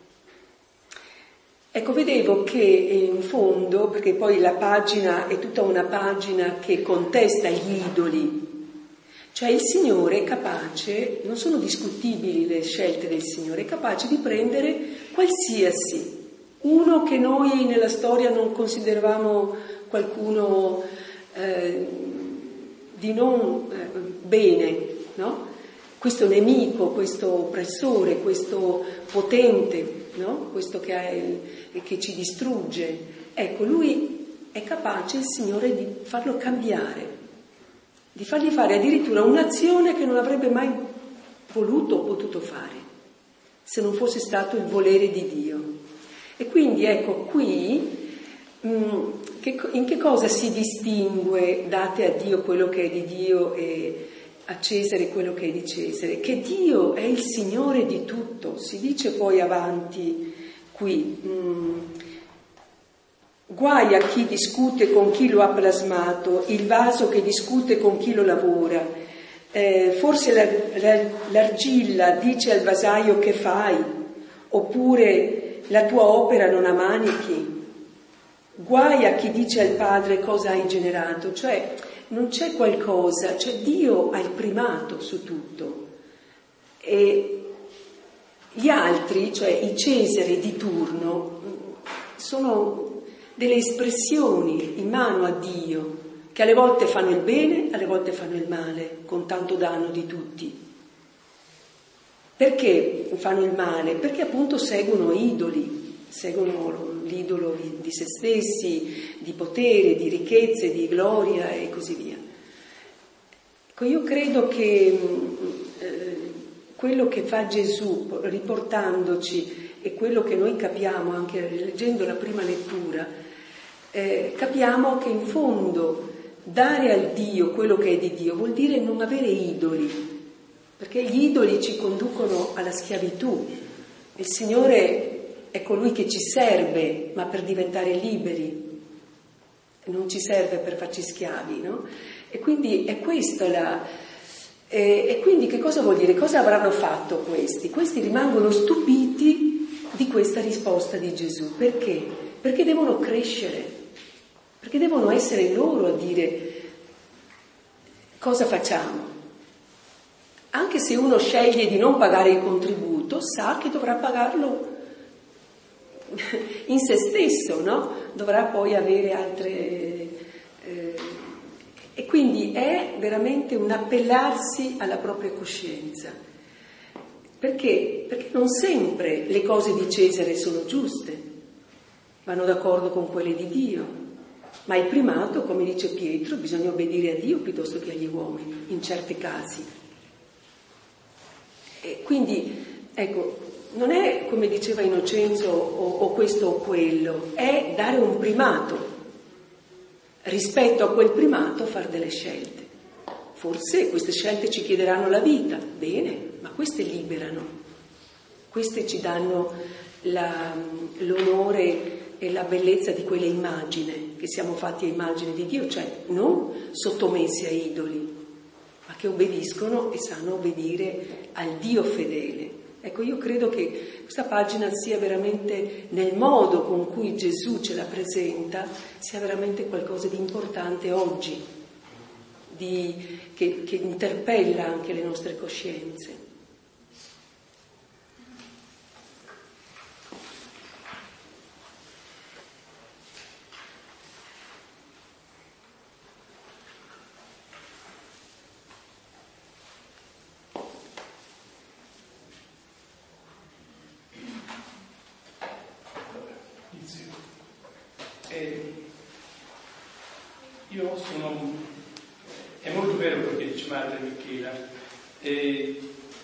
Ecco, vedevo che in fondo, perché poi la pagina è tutta una pagina che contesta gli idoli, cioè il Signore è capace, non sono discutibili le scelte del Signore, è capace di prendere qualsiasi, uno che noi nella storia non consideravamo qualcuno eh, di non eh, bene, no? Questo nemico, questo oppressore, questo potente, no? Questo che, ha il, che ci distrugge. Ecco, lui è capace, il Signore, di farlo cambiare, di fargli fare addirittura un'azione che non avrebbe mai voluto o potuto fare, se non fosse stato il volere di Dio. E quindi, ecco, qui mh, che, in che cosa si distingue, date a Dio quello che è di Dio e a Cesare quello che è di Cesare, che Dio è il Signore di tutto. Si dice poi avanti qui, mh, guai a chi discute con chi lo ha plasmato, il vaso che discute con chi lo lavora, eh, forse la, la, l'argilla dice al vasaio che fai, oppure la tua opera non ha manichi. Guai a chi dice al padre cosa hai generato, cioè non c'è qualcosa, cioè Dio ha il primato su tutto e gli altri, cioè i Cesari di turno, sono delle espressioni in mano a Dio che alle volte fanno il bene, alle volte fanno il male, con tanto danno di tutti. Perché fanno il male? Perché appunto seguono idoli, seguono l'idolo di se stessi, di potere, di ricchezze, di gloria e così via. Ecco, io credo che eh, quello che fa Gesù riportandoci e quello che noi capiamo anche leggendo la prima lettura, eh, capiamo che in fondo dare al Dio quello che è di Dio vuol dire non avere idoli, perché gli idoli ci conducono alla schiavitù. Il Signore è colui che ci serve, ma per diventare liberi, non ci serve per farci schiavi, no? E quindi è questa la... E, e quindi che cosa vuol dire? Cosa avranno fatto questi? Questi rimangono stupiti di questa risposta di Gesù. Perché? Perché devono crescere, perché devono essere loro a dire cosa facciamo. Anche se uno sceglie di non pagare il contributo, sa che dovrà pagarlo in se stesso, no? Dovrà poi avere altre eh, e quindi è veramente un appellarsi alla propria coscienza. Perché? Perché non sempre le cose di Cesare sono giuste, vanno d'accordo con quelle di Dio, ma il primato, come dice Pietro, bisogna obbedire a Dio piuttosto che agli uomini in certi casi. E quindi, ecco, non è, come diceva Innocenzo, o, o questo o quello, è dare un primato. Rispetto a quel primato fare delle scelte. Forse queste scelte ci chiederanno la vita, bene, ma queste liberano. Queste ci danno la, l'onore e la bellezza di quelle immagini, che siamo fatti a immagine di Dio, cioè non sottomessi a idoli, ma che obbediscono e sanno obbedire al Dio fedele. Ecco, io credo che questa pagina sia veramente, nel modo con cui Gesù ce la presenta, sia veramente qualcosa di importante oggi, di, che, che interpella anche le nostre coscienze. Io sono, è molto vero quello che dice Madre Michela, eh,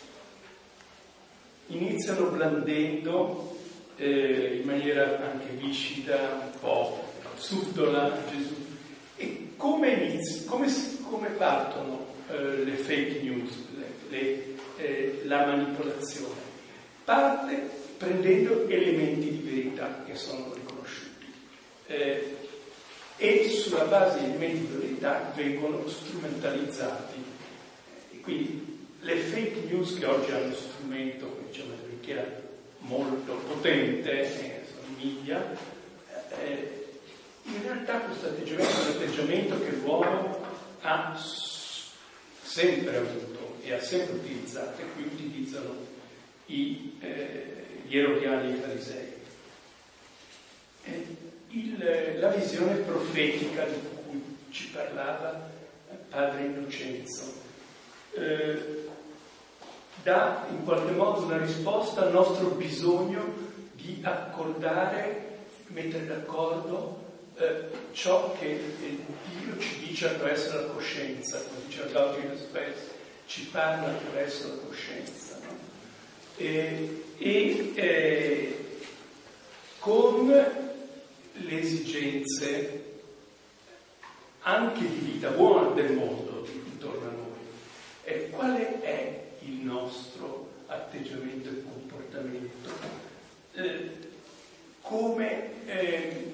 iniziano blandendo eh, in maniera anche viscida, un po' subdola Gesù. E come, inizi, come, come partono eh, le fake news, le, le, eh, la manipolazione? Parte prendendo elementi di verità che sono riconosciuti. Eh, e sulla base di elementi di verità vengono strumentalizzati. E quindi le fake news, che oggi hanno uno strumento, come diceva Michela, molto potente, eh, sono i media, eh, in realtà questo atteggiamento è un atteggiamento che l'uomo ha sempre avuto e ha sempre utilizzato, e qui utilizzano i, eh, gli erodiani e i farisei. Eh, Il, la visione profetica di cui ci parlava Padre Innocenzo eh, dà in qualche modo una risposta al nostro bisogno di accordare, mettere d'accordo eh, ciò che Dio ci dice attraverso la coscienza, come dice Gaudens Spes, ci parla attraverso la coscienza, no? e, e eh, con le esigenze anche di vita buona del mondo intorno a noi. E quale è il nostro atteggiamento e comportamento? Eh, come eh,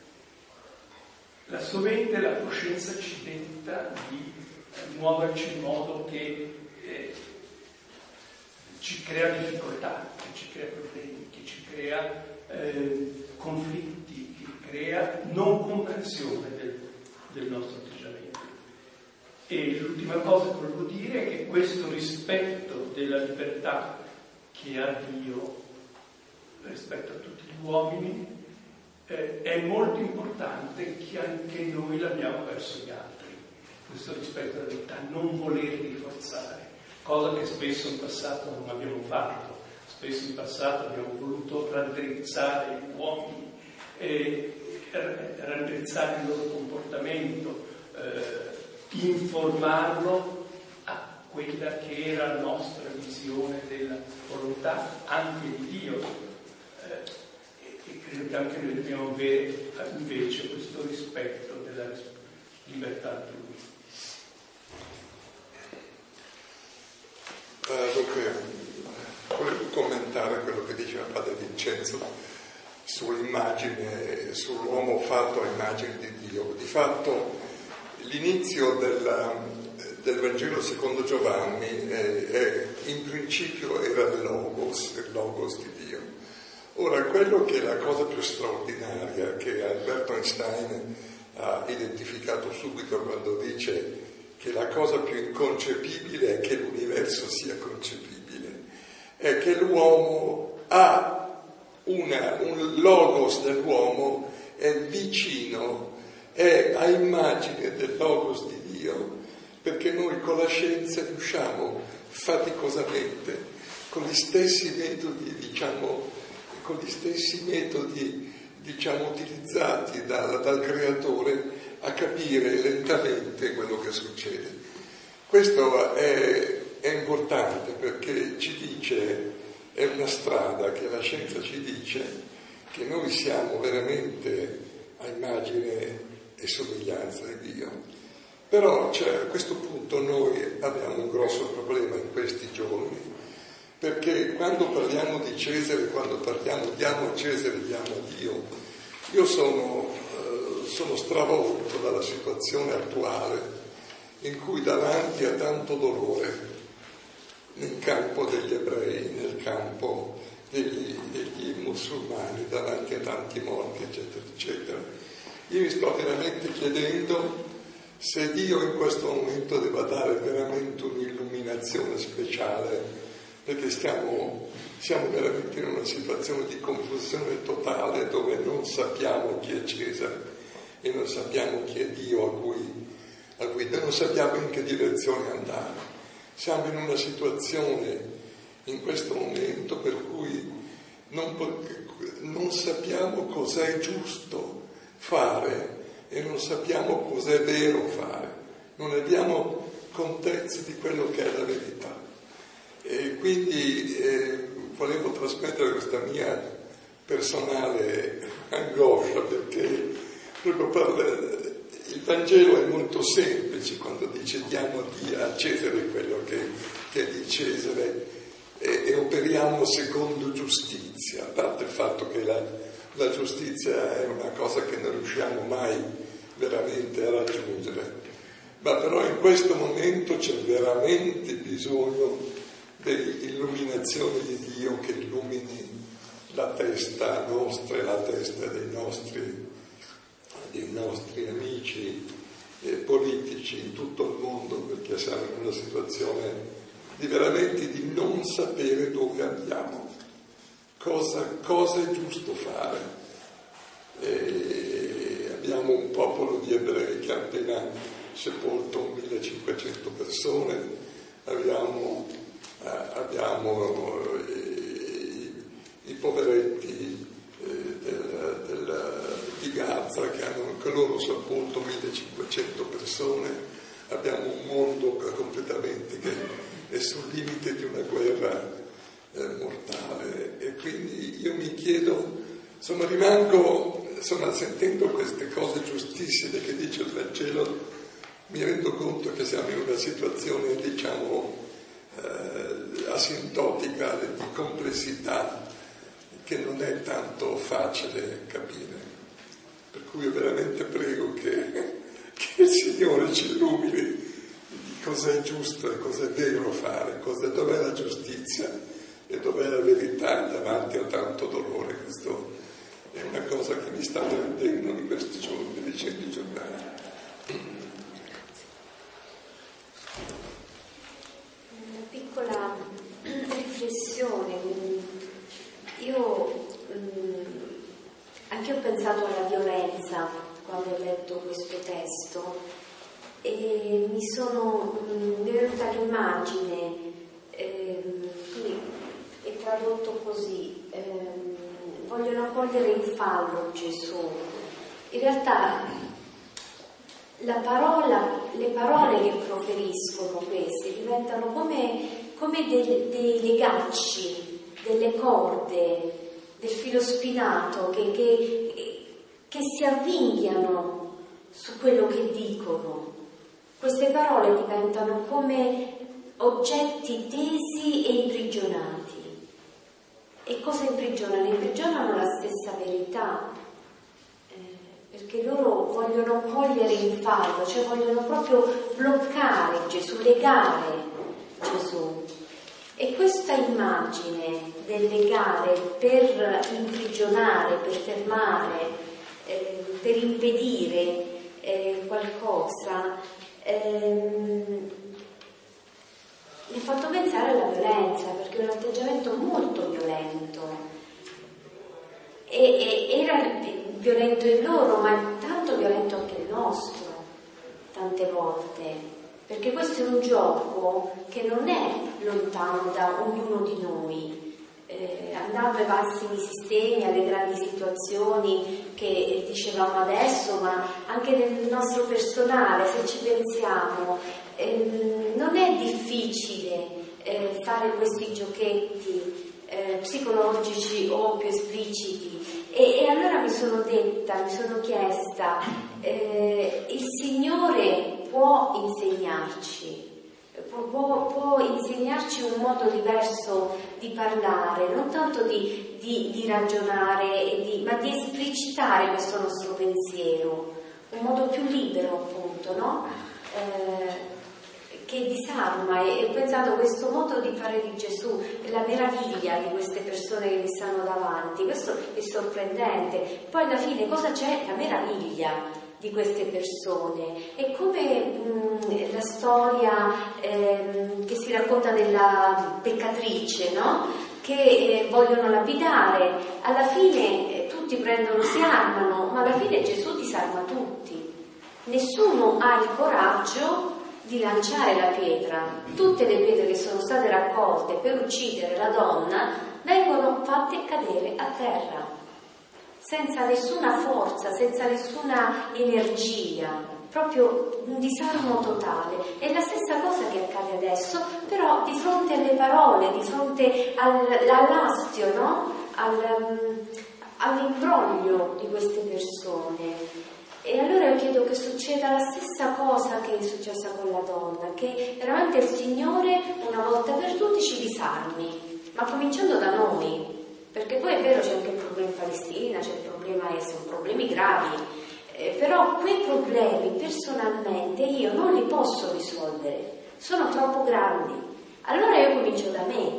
la sovente la coscienza ci tenta di eh, muoverci in modo che eh, ci crea difficoltà, che ci crea problemi, che ci crea eh, conflitti, crea non comprensione del, del nostro atteggiamento. E l'ultima cosa che volevo dire è che questo rispetto della libertà che ha Dio rispetto a tutti gli uomini eh, è molto importante che anche noi l'abbiamo verso gli altri, questo rispetto della libertà, non volerli forzare, cosa che spesso in passato non abbiamo fatto. Spesso in passato abbiamo voluto raddrizzare gli uomini, eh, raddrizzare il loro comportamento, eh, informarlo a quella che era la nostra visione della volontà anche di Dio, eh, e, e credo che anche noi dobbiamo avere invece questo rispetto della libertà altrui. Uh, dunque, volevo commentare quello che diceva Padre Vincenzo sull'immagine, sull'uomo fatto a immagine di Dio. Di fatto l'inizio della, del Vangelo secondo Giovanni eh, è, in principio era il Logos, il Logos di Dio. Ora, quello che è la cosa più straordinaria che Albert Einstein ha identificato subito quando dice che la cosa più inconcepibile è che l'universo sia concepibile, è che l'uomo ha una, un logos dell'uomo, è vicino, è a immagine del logos di Dio, perché noi con la scienza riusciamo faticosamente, con gli stessi metodi, diciamo, con gli stessi metodi, diciamo, utilizzati dal, dal creatore, a capire lentamente quello che succede. Questo è, è importante perché ci dice, è una strada che la scienza ci dice che noi siamo veramente a immagine e somiglianza di Dio. Però cioè, a questo punto noi abbiamo un grosso problema in questi giorni, perché quando parliamo di Cesare, quando parliamo diamo a Cesare, diamo a Dio, io sono, eh, sono stravolto dalla situazione attuale in cui davanti a tanto dolore nel campo degli ebrei, nel campo degli, degli musulmani, davanti a tanti morti, eccetera, eccetera, io mi sto veramente chiedendo se Dio in questo momento debba dare veramente un'illuminazione speciale, perché stiamo, siamo veramente in una situazione di confusione totale dove non sappiamo chi è Cesare e non sappiamo chi è Dio a cui, a cui non sappiamo in che direzione andare. Siamo in una situazione in questo momento per cui non, non sappiamo cos'è giusto fare e non sappiamo cos'è vero fare, non abbiamo contezza di quello che è la verità. E quindi eh, volevo trasmettere questa mia personale angoscia, perché proprio per, il Vangelo è molto semplice quando dice diamo a Cesare quello che, che è di Cesare e, e operiamo secondo giustizia, a parte il fatto che la, la giustizia è una cosa che non riusciamo mai veramente a raggiungere, ma però in questo momento c'è veramente bisogno dell'illuminazione di Dio che illumini la testa nostra e la testa dei nostri, dei nostri amici eh, politici in tutto il mondo, perché siamo in una situazione di veramente di non sapere dove andiamo, cosa, cosa è giusto fare. E abbiamo un popolo di ebrei che ha appena sepolto millecinquecento persone, abbiamo eh, abbiamo eh, i, i poveretti eh, del, del, di Gaza che hanno anche loro sepolto millecinquecento persone, abbiamo un mondo completamente che è sul limite di una guerra eh, mortale, e quindi io mi chiedo, insomma rimango, insomma sentendo queste cose giustissime che dice il Vangelo, mi rendo conto che siamo in una situazione, diciamo, eh, asintotica, di complessità, che non è tanto facile capire. Per cui io veramente prego che, che il Signore ci illumini di cosa è giusto e cosa è vero fare, cosa, dov'è la giustizia e dov'è la verità davanti a tanto dolore. Questo è una cosa che mi sta prendendo in questi giorni, leggendo i giornali. Una piccola riflessione. Io anche ho pensato alla violenza quando ho letto questo testo e mi sono mi è venuta l'immagine, eh, qui è tradotto così, eh, vogliono cogliere in fallo Gesù. In realtà la parola, le parole che proferiscono queste diventano come, come dei, dei legacci, delle corde, del filo spinato che, che, che si avvinghiano su quello che dicono. Queste parole diventano come oggetti tesi e imprigionati. E cosa imprigionano? Imprigionano la stessa verità, eh, perché loro vogliono cogliere in fallo, cioè vogliono proprio bloccare Gesù, legare Gesù. E questa immagine del legare per imprigionare, per fermare, eh, per impedire eh, qualcosa, ehm, mi ha fatto pensare alla violenza, perché è un atteggiamento molto violento. E, e era violento il loro, ma è tanto violento anche il nostro, tante volte. Perché questo è un gioco che non è lontano da ognuno di noi, eh, andando ai massimi sistemi, alle grandi situazioni che dicevamo adesso, ma anche nel nostro personale, se ci pensiamo, eh, non è difficile eh, fare questi giochetti eh, psicologici o più espliciti. E, e allora mi sono detta, mi sono chiesta, eh, il Signore può insegnarci, può, può insegnarci un modo diverso di parlare, non tanto di, di, di ragionare, e di, ma di esplicitare questo nostro pensiero, un modo più libero appunto, no? Eh, che disarma. E ho pensato questo modo di fare di Gesù, la meraviglia di queste persone che mi stanno davanti, questo è sorprendente. Poi alla fine cosa c'è? La meraviglia di queste persone. È come mh, la storia eh, che si racconta della peccatrice, no? Che eh, vogliono lapidare, alla fine eh, tutti prendono, si armano, ma alla fine Gesù disarma tutti. Nessuno ha il coraggio di lanciare la pietra. Tutte le pietre che sono state raccolte per uccidere la donna vengono fatte cadere a terra, senza nessuna forza, senza nessuna energia, proprio un disarmo totale. È la stessa cosa che accade adesso, però di fronte alle parole, di fronte al, all'astio, no? Al, all'imbroglio di queste persone. E allora io chiedo che succeda la stessa cosa che è successa con la donna, che veramente il Signore una volta per tutti ci disarmi, ma cominciando da noi, perché poi è vero c'è anche il problema in Palestina, c'è il problema, eh, sono problemi gravi, eh, però quei problemi personalmente io non li posso risolvere, sono troppo grandi, allora io comincio da me.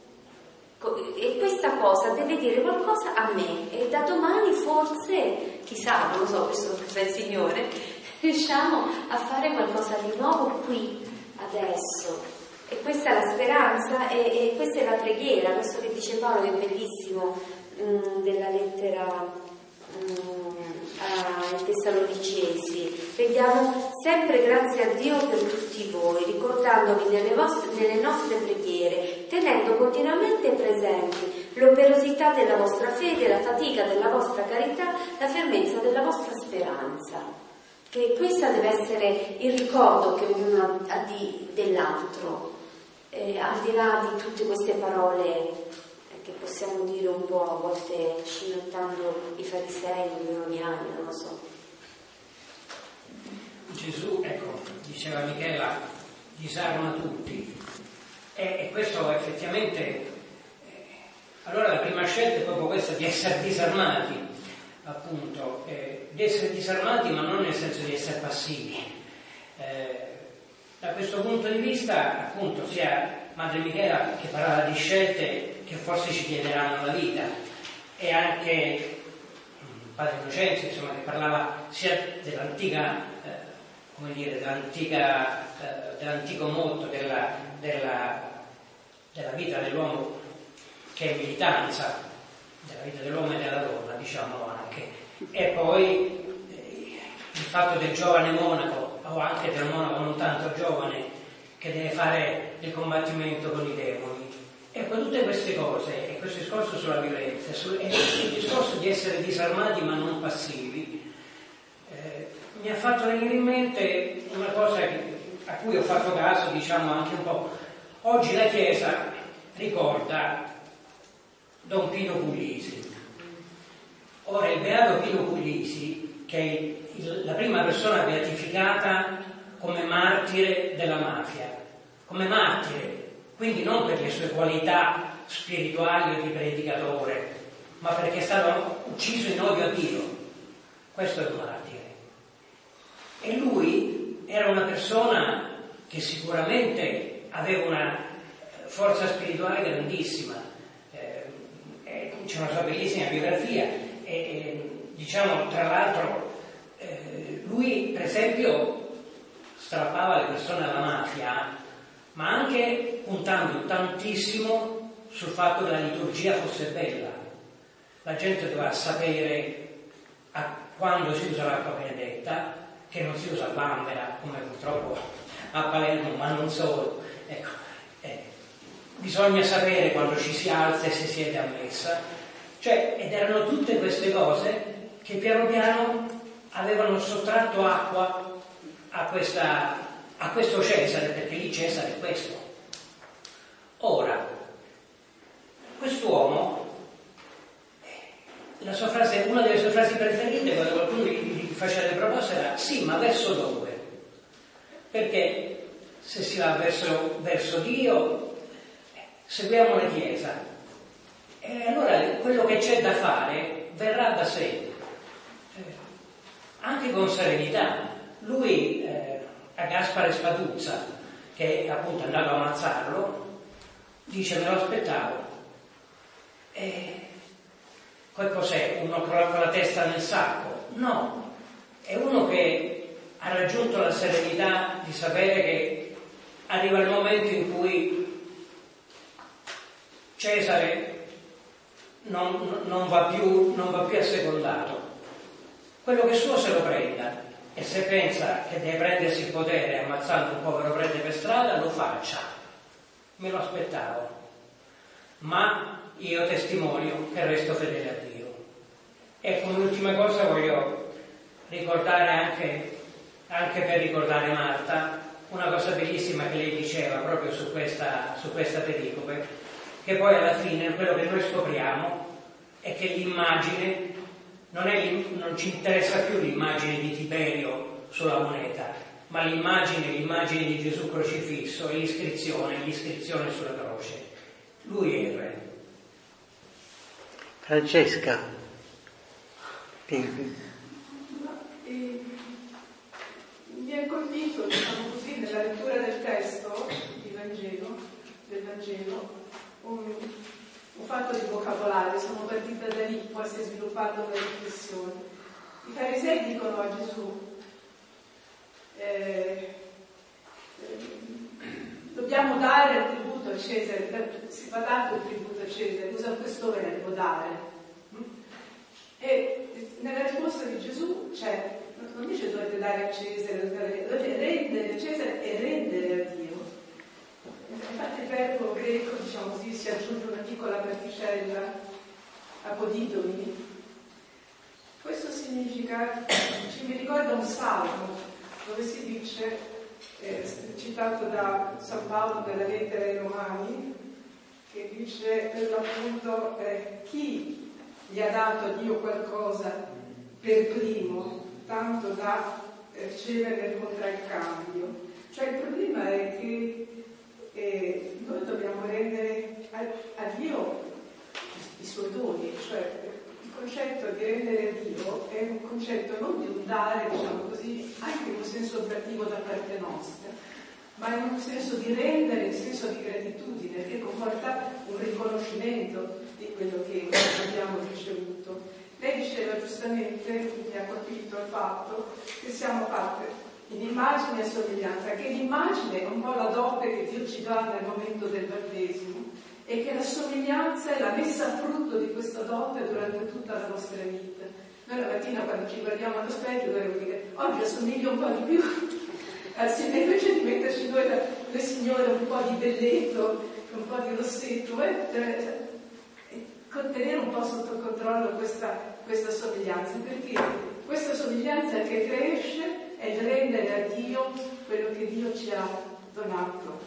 E questa cosa deve dire qualcosa a me, e da domani forse, chissà, non lo so, questo è il Signore, riusciamo a fare qualcosa di nuovo qui, adesso. E questa è la speranza, e, e questa è la preghiera, questo che dice Paolo, che è bellissimo, mh, della lettera mh, ai Tessalonicesi. Preghiamo sempre grazie a Dio per tutti voi, ricordandovi nelle, vostre, nelle nostre preghiere, tenendo continuamente presenti l'operosità della vostra fede, la fatica della vostra carità, la fermezza della vostra speranza. Che questa deve essere il ricordo che ognuno ha di, dell'altro, eh, al di là di tutte queste parole che possiamo dire un po' a volte scimmiottando i farisei, gli eroniani, non lo so. Gesù, ecco, diceva Michela, disarma tutti, e, e questo effettivamente, eh, allora la prima scelta è proprio questa, di essere disarmati, appunto, eh, di essere disarmati, ma non nel senso di essere passivi. Eh, da questo punto di vista, appunto, sia Madre Michela che parlava di scelte che forse ci chiederanno la vita, e anche Padre Innocenzo, insomma, che parlava sia dell'antica, eh, come dire, dell'antica, eh, dell'antico motto della, della, della vita dell'uomo, che è militanza, della vita dell'uomo e della donna, diciamo anche, e poi eh, il fatto del giovane monaco, o anche del monaco non tanto giovane, che deve fare il combattimento con i demoni. Ecco, tutte queste cose, e questo discorso sulla violenza, su, e il discorso di essere disarmati ma non passivi, eh, mi ha fatto venire in mente una cosa che, a cui ho fatto caso, diciamo anche un po'. Oggi la Chiesa ricorda Don Pino Puglisi. Ora, il beato Pino Puglisi, che è il, la prima persona beatificata come martire della mafia, come martire, quindi non per le sue qualità spirituali o di predicatore, ma perché è stato ucciso in odio a Dio. Questo è un martire. E lui era una persona che sicuramente aveva una forza spirituale grandissima. Eh, eh, c'è una sua bellissima biografia, e eh, diciamo, tra l'altro, eh, lui per esempio strappava le persone alla mafia, ma anche puntando tantissimo sul fatto che la liturgia fosse bella. La gente doveva sapere a quando si usa l'acqua benedetta, che non si usa l'ambera, come purtroppo a Palermo, ma non solo. Ecco, eh, bisogna sapere quando ci si alza e si siede a messa. Cioè, ed erano tutte queste cose che piano piano avevano sottratto acqua a questa a questo Cesare, perché lì Cesare è questo. Ora, quest'uomo, la sua frase, una delle sue frasi preferite, quando qualcuno gli faceva le proposte, era sì, ma verso dove? Perché se si va verso, verso Dio, seguiamo la Chiesa. E allora quello che c'è da fare verrà da sé, anche con serenità. Lui, eh, a Gaspare Spaduzza, che è appunto andato a ammazzarlo, dice: me lo aspettavo. E poi cos'è? Uno con la testa nel sacco? No, è uno che ha raggiunto la serenità di sapere che arriva il momento in cui Cesare non, non, va più, non va più assecondato. Quello che è suo se lo prenda, e se pensa che deve prendersi il potere ammazzando un povero prete per strada, lo faccia. Me lo aspettavo, ma io testimonio che resto fedele a Dio. Ecco, un'ultima cosa voglio ricordare anche, anche per ricordare Marta, una cosa bellissima che lei diceva proprio su questa, su questa pericope, che poi alla fine quello che noi scopriamo è che l'immagine non, è, non ci interessa più l'immagine di Tiberio sulla moneta, ma l'immagine, l'immagine di Gesù crocifisso e l'iscrizione, l'iscrizione sulla croce. Lui è il re. Francesca. Mi è colpito, diciamo così, nella lettura del testo di Vangelo, del Vangelo, un, un fatto di vocabolario. Sono partita da lì, poi si è sviluppato una riflessione. I farisei dicono a Gesù: eh, eh, dobbiamo dare il tributo a Cesare, si fa tanto il tributo a Cesare, usa questo verbo, dare. E nella risposta di Gesù c'è, non dice dovete dare a Cesare, dovete rendere a Cesare e rendere a Dio. Infatti il verbo greco, diciamo così, si aggiunge una piccola particella, apodidomi. Questo significa, ci mi ricorda un salmo dove si dice, eh, citato da San Paolo nella lettera ai Romani, che dice per l'appunto eh, chi gli ha dato a Dio qualcosa per primo, tanto da ricevere nel contraccambio. Cioè il problema è che eh, noi dobbiamo rendere a, a Dio i, i suoi doni, cioè il concetto di rendere a Dio è un concetto non di un dare, diciamo così, anche in un senso operativo da parte nostra, ma in un senso di rendere, in senso di gratitudine, che comporta un riconoscimento di quello che abbiamo ricevuto. Lei diceva giustamente, mi ha colpito il fatto che siamo fatte in immagine e somiglianza, che l'immagine è un po' la dote che Dio ci dà nel momento del battesimo e che la somiglianza è la messa a frutto di questa dote durante tutta la nostra vita. Noi la mattina quando ci guardiamo allo specchio dovremmo dire: oggi assomiglio un po' di più, invece di metterci noi le signore un po' di belletto, un po' di rossetto, eh, tenere un po' sotto controllo questa, questa somiglianza, perché questa somiglianza che cresce è il rendere a Dio quello che Dio ci ha donato.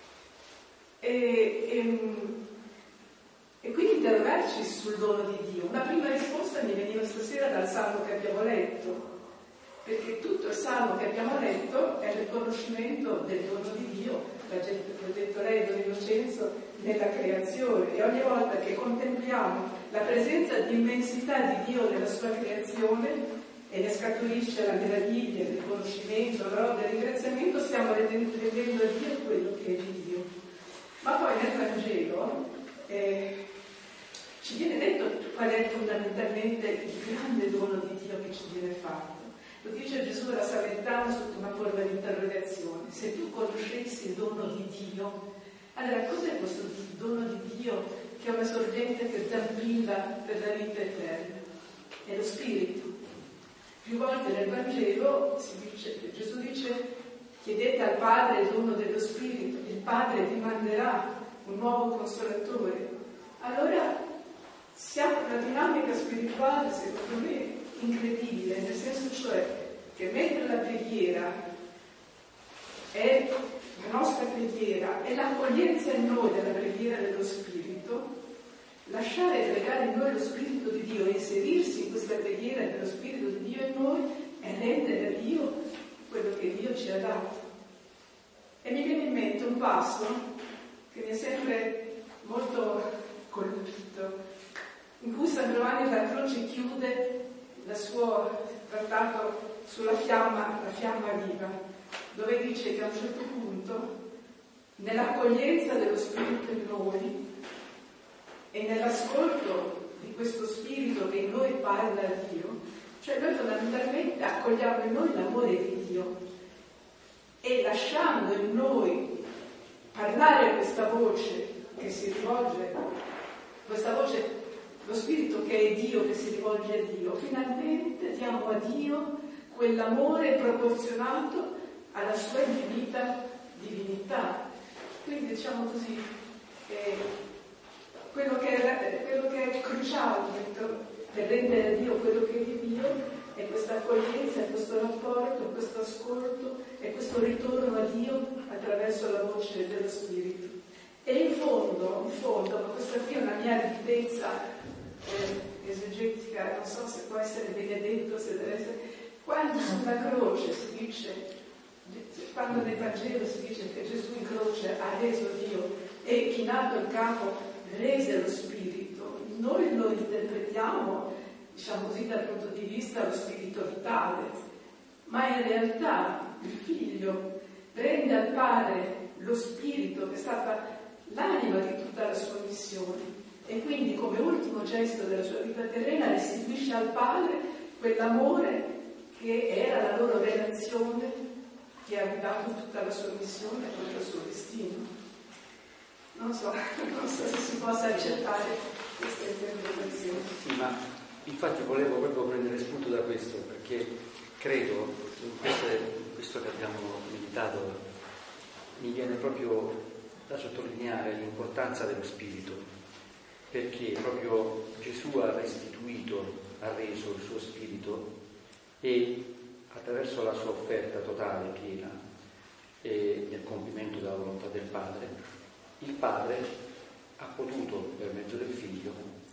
E, e, e quindi interrogarci sul dono di Dio. Una prima risposta mi veniva stasera dal salmo che abbiamo letto, perché tutto il salmo che abbiamo letto è il riconoscimento del dono di Dio, l'ha detto lei, Don Innocenzo, nella creazione, e ogni volta che contempliamo la presenza di immensità di Dio nella sua creazione e ne scaturisce la meraviglia, il riconoscimento, la lode, il ringraziamento, stiamo rendendo a Dio quello che è di Dio. Ma poi nel Vangelo eh, ci viene detto qual è fondamentalmente il grande dono di Dio che ci viene fatto. Lo dice Gesù alla Samaritana sotto una forma di interrogazione: se tu conoscessi il dono di Dio, allora cos'è questo dono di Dio che è una sorgente che zampilla per la vita eterna? È lo Spirito. Più volte nel Vangelo si dice, Gesù dice: chiedete al Padre il dono dello Spirito, il Padre vi manderà un nuovo Consolatore. Allora siamo in una dinamica spirituale, secondo me, incredibile, nel senso cioè che mentre la preghiera è la nostra preghiera e l'accoglienza in noi della preghiera dello Spirito, lasciare pregare in noi lo Spirito di Dio e inserirsi in questa preghiera dello Spirito di Dio in noi è rendere a Dio quello che Dio ci ha dato. E mi viene Giovanni della Croce chiude il suo trattato sulla fiamma, la fiamma viva, dove dice che a un certo punto, nell'accoglienza dello Spirito in noi e nell'ascolto di questo Spirito che in noi parla a Dio, cioè noi fondamentalmente accogliamo in noi l'amore di Dio e lasciando in noi parlare questa voce che si rivolge, questa voce, lo Spirito che è Dio, che si rivolge a Dio, finalmente diamo a Dio quell'amore proporzionato alla sua infinita divinità. Quindi diciamo così, eh, quello, che è, quello che è cruciale per rendere a Dio quello che è di Dio è questa accoglienza, è questo rapporto, è questo ascolto, è questo ritorno a Dio attraverso la voce dello Spirito. E in fondo, in fondo, ma questa qui è una mia avidezza eh, esegetica, non so se può essere benedetto, se deve essere, quando sulla croce si dice, quando nel Vangelo si dice che Gesù in croce ha reso Dio e chinato il capo rese lo Spirito, noi lo interpretiamo, diciamo così, dal punto di vista dello Spirito vitale, ma in realtà il Figlio rende al Padre lo Spirito che è stata l'anima di tutta la sua missione e quindi come ultimo gesto della sua vita terrena restituisce al Padre quell'amore che era la loro relazione che ha guidato tutta la sua missione e tutto il suo destino. Non so, non so se si possa accettare questa interpretazione. Sì, ma infatti volevo proprio prendere spunto da questo, perché credo, in questo, in questo che abbiamo meditato, mi viene proprio da sottolineare l'importanza dello Spirito, perché proprio Gesù ha restituito, ha reso il suo Spirito e attraverso la sua offerta totale, piena, e nel compimento della volontà del Padre, il Padre ha potuto, per mezzo del Figlio,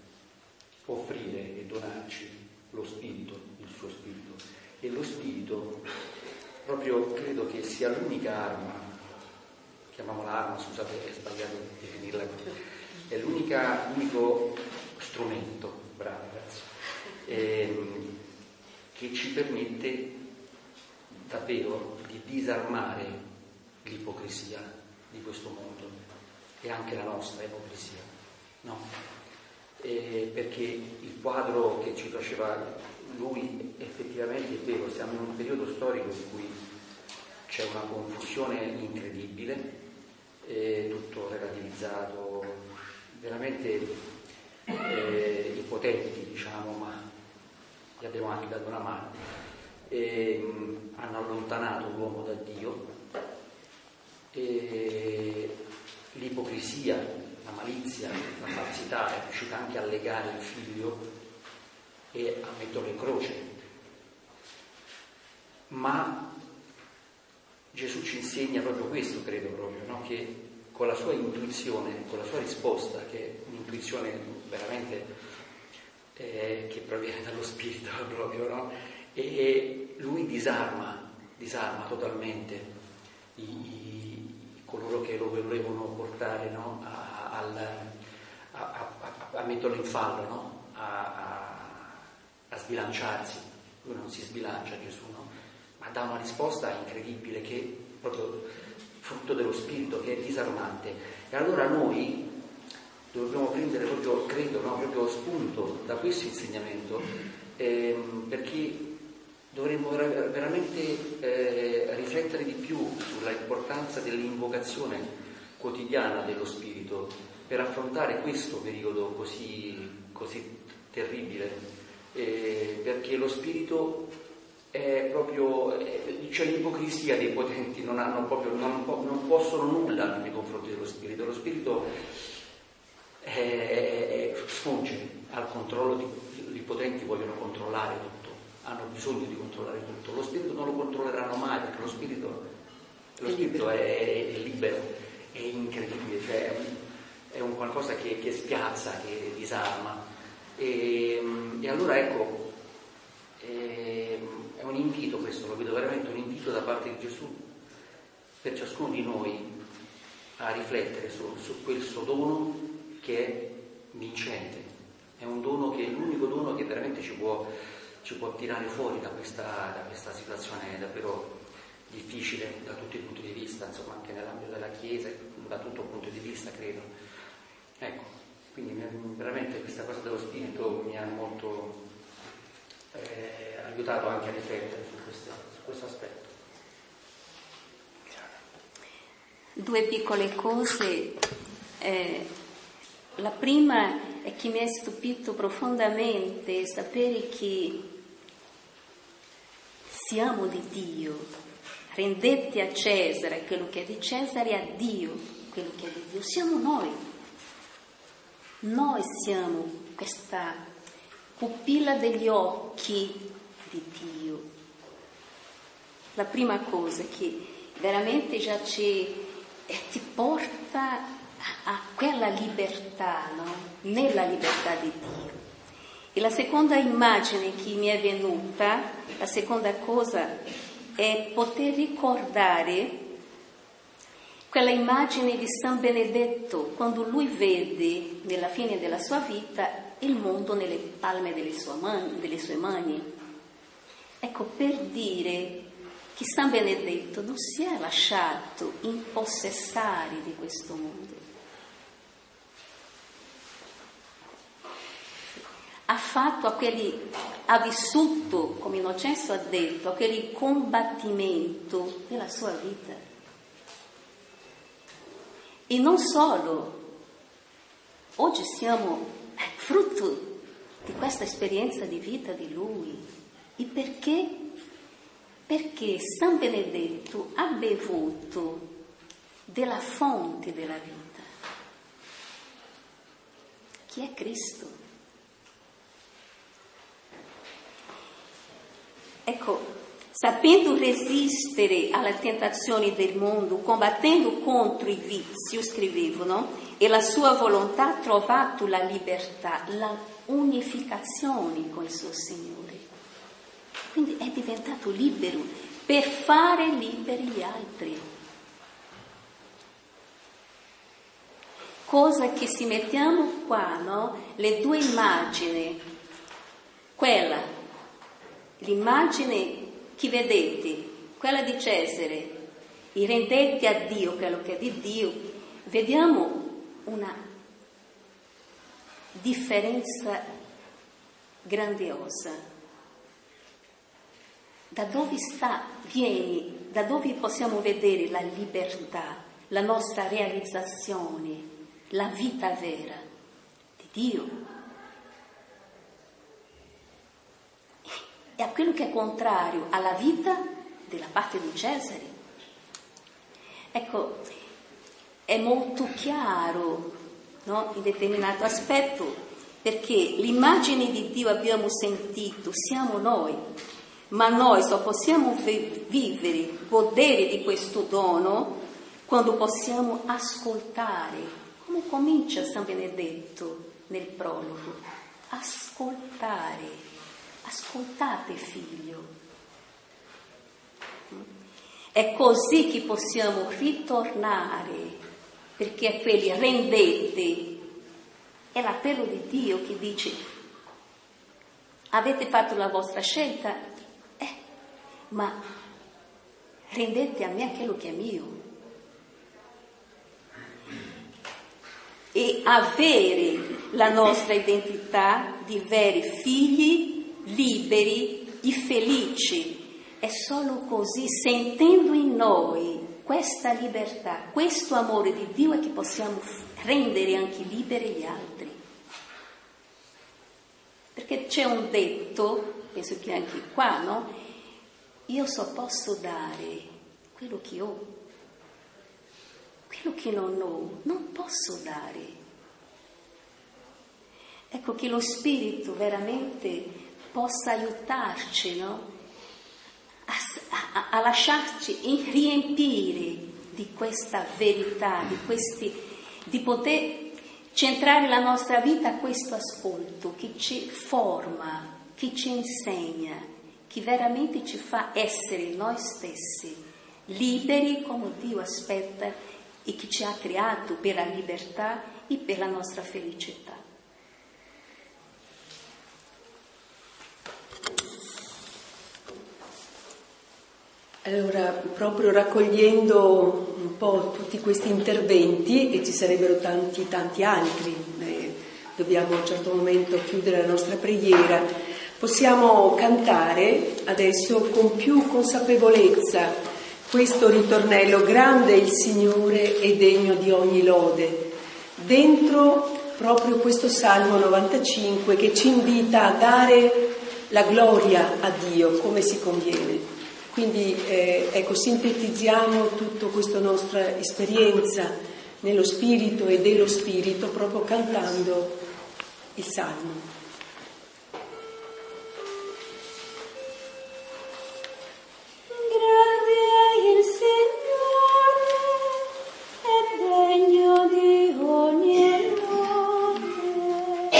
offrire e donarci lo Spirito, il suo Spirito. E lo Spirito, proprio credo che sia l'unica arma, chiamiamola arma, scusate, è sbagliato definirla così, è l'unica, l'unico strumento, bravo, grazie, ehm, che ci permette davvero di disarmare l'ipocrisia di questo mondo e anche la nostra ipocrisia, no? E perché il quadro che ci faceva lui effettivamente è vero, siamo in un periodo storico in cui c'è una confusione incredibile, è tutto relativizzato, veramente eh, i potenti, diciamo, ma gli abbiamo anche dato una mano, e, mh, hanno allontanato l'uomo da Dio, e l'ipocrisia, la malizia, la falsità è riuscita anche a legare il figlio e a metterlo in croce. Ma Gesù ci insegna proprio questo, credo proprio, no? Che con la sua intuizione, con la sua risposta, che è un'intuizione veramente eh, che proviene dallo Spirito proprio, no? E, e lui disarma, disarma totalmente i, i, coloro che lo volevano portare, no? a, a, a, a, a metterlo in fallo, no? a, a, a sbilanciarsi. Lui non si sbilancia, Gesù, no? Ma dà una risposta incredibile che è proprio frutto dello Spirito, che è disarmante. E allora noi dobbiamo prendere proprio, credo, no? proprio spunto da questo insegnamento, ehm, perché dovremmo veramente eh, riflettere di più sulla importanza dell'invocazione quotidiana dello Spirito per affrontare questo periodo così, così terribile, eh, perché lo Spirito è proprio, eh, c'è l'ipocrisia dei potenti, non, hanno proprio, non, non possono nulla nei confronti dello Spirito. Lo Spirito è, è, sfugge al controllo, di, i potenti vogliono controllare tutto, hanno bisogno di controllare tutto. Lo Spirito non lo controlleranno mai, perché lo Spirito, lo spirito è, è, è libero, è incredibile, cioè è un, è un qualcosa che, che spiazza, che disarma. E, e allora ecco, è, è un invito questo, lo vedo veramente un invito da parte di Gesù per ciascuno di noi a riflettere su, su questo dono che è vincente. È un dono che è l'unico veramente ci può, ci può tirare fuori da questa, da questa situazione davvero difficile da tutti i punti di vista, insomma anche nell'ambito della Chiesa, da tutto il punto di vista credo. Ecco, quindi veramente questa cosa dello spirito mi ha molto eh, aiutato anche a riflettere su, queste, su questo aspetto. Due piccole cose. Eh, la prima è che mi è stupito profondamente sapere che siamo di Dio. Rendete a Cesare quello che è di Cesare e a Dio quello che è di Dio. Siamo noi. Noi siamo questa pupilla degli occhi di Dio. La prima cosa che veramente già ci eh, ti porta a, a quella libertà, no? Nella libertà di Dio. E la seconda immagine che mi è venuta, la seconda cosa è poter ricordare quella immagine di San Benedetto quando lui vede nella fine della sua vita il mondo nelle palme delle sue mani, delle sue mani. Ecco, per dire che San Benedetto non si è lasciato impossessare di questo mondo. Ha fatto a quelli, ha vissuto, come Innocenzo ha detto, a quelli combattimento della sua vita. E non solo, oggi siamo frutto di questa esperienza di vita di lui. E perché? Perché San Benedetto ha bevuto della fonte della vita, che è Cristo. Ecco, sapendo resistere alle tentazioni del mondo, combattendo contro i vizi, scrivevano, e la sua volontà ha trovato la libertà, la unificazione con il suo Signore. Quindi è diventato libero per fare liberi gli altri. Cosa che se mettiamo qua, no? Le due immagini, quella, l'immagine che vedete, quella di Cesare, e rendete a Dio quello che è di Dio, vediamo una differenza grandiosa. Da dove sta, vieni, da dove possiamo vedere la libertà, la nostra realizzazione, la vita vera di Dio. E a quello che è contrario alla vita della parte di Cesare. Ecco, è molto chiaro, no? In determinato aspetto, perché l'immagine di Dio abbiamo sentito, siamo noi, ma noi solo possiamo vivere, godere di questo dono quando possiamo ascoltare, come comincia San Benedetto nel prologo, ascoltare. Ascoltate, figlio. È così che possiamo ritornare, perché quelli rendete. È l'appello di Dio che dice: avete fatto la vostra scelta, eh, ma rendete a me quello che è mio. E avere la nostra identità di veri figli liberi e felici. È solo così, sentendo in noi questa libertà, questo amore di Dio, è che possiamo rendere anche liberi gli altri. Perché c'è un detto, penso che anche qua, no? Io so posso dare quello che ho, quello che non ho non posso dare. Ecco, che lo Spirito veramente possa aiutarci, no? a, a, a lasciarci riempire di questa verità, di, questi, di poter centrare la nostra vita a questo ascolto che ci forma, che ci insegna, che veramente ci fa essere noi stessi, liberi come Dio aspetta e che ci ha creato per la libertà e per la nostra felicità. Allora, proprio raccogliendo un po' tutti questi interventi, e ci sarebbero tanti tanti altri, eh, dobbiamo a un certo momento chiudere la nostra preghiera, possiamo cantare adesso con più consapevolezza questo ritornello: grande è il Signore e degno di ogni lode, dentro proprio questo Salmo novantacinque che ci invita a dare la gloria a Dio come si conviene. Quindi eh, ecco, sintetizziamo tutta questa nostra esperienza nello spirito e dello spirito proprio cantando il Salmo. Grande è il Signore e degno di ogni lode.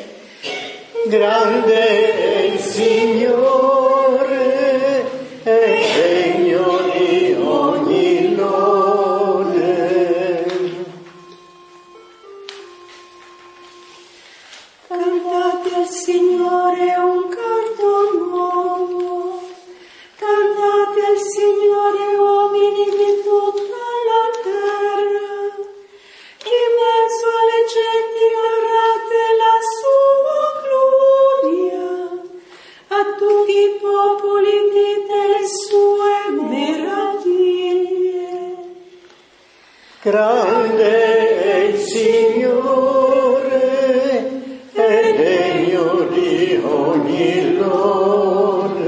Grande è il Signore è degno di ogni lode. Cantate al Signore un canto nuovo, cantate al Signore uomini di tutta la terra, in mezzo alle genti narrate la sua gloria, a tutti i popoli dite le sue meraviglie. Grande è il Signore è degno di ogni lode.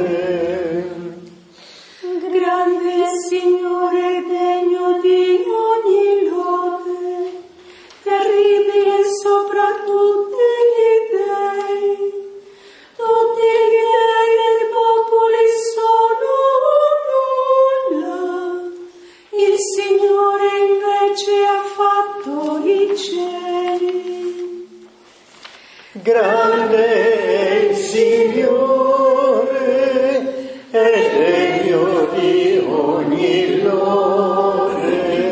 Grande è il Signore degno di ogni lode, terribile sopra tutti gli dei. Tutti gli dei dei popoli sono nulla, il Signore invece ha fatto i cieli. Grande è il Signore è degno di ogni lode.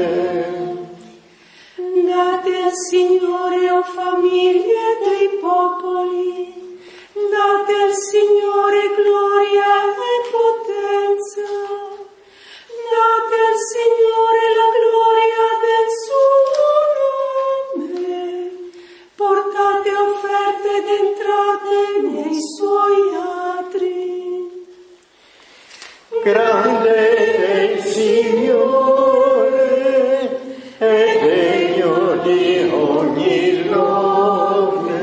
Date al Signore, o famiglie dei popoli, date al Signore gloria e potenza, date al Signore la gloria del suo nome, portate offerte ed entrate nei suoi atri. Grande è il Signore è degno di ogni lode.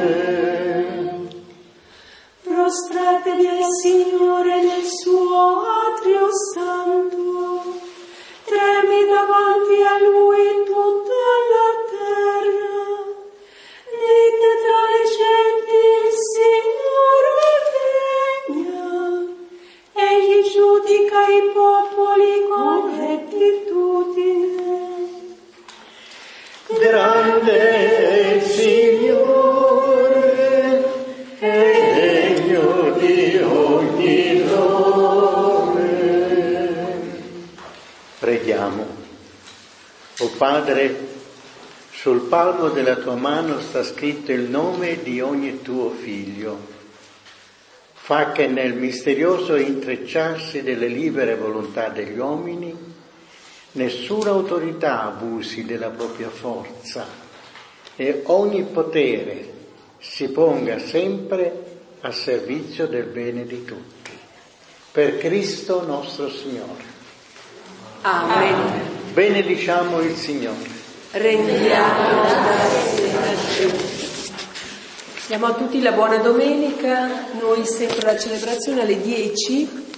Prostratevi al Signore nel suo atrio santo, tremi davanti a Lui tutta la terra, dite tra le genti il Signore regna, egli giudica i popoli con rettitudine. Grande è il Signore è degno di ogni lode. Preghiamo. O Padre, sul palmo della tua mano sta scritto il nome di ogni tuo figlio. Fa che nel misterioso intrecciarsi delle libere volontà degli uomini nessuna autorità abusi della propria forza e ogni potere si ponga sempre a servizio del bene di tutti. Per Cristo nostro Signore. Amen. Benediciamo il Signore. Rendiamo grazie. Diamo a tutti la buona domenica, noi sempre la celebrazione alle dieci.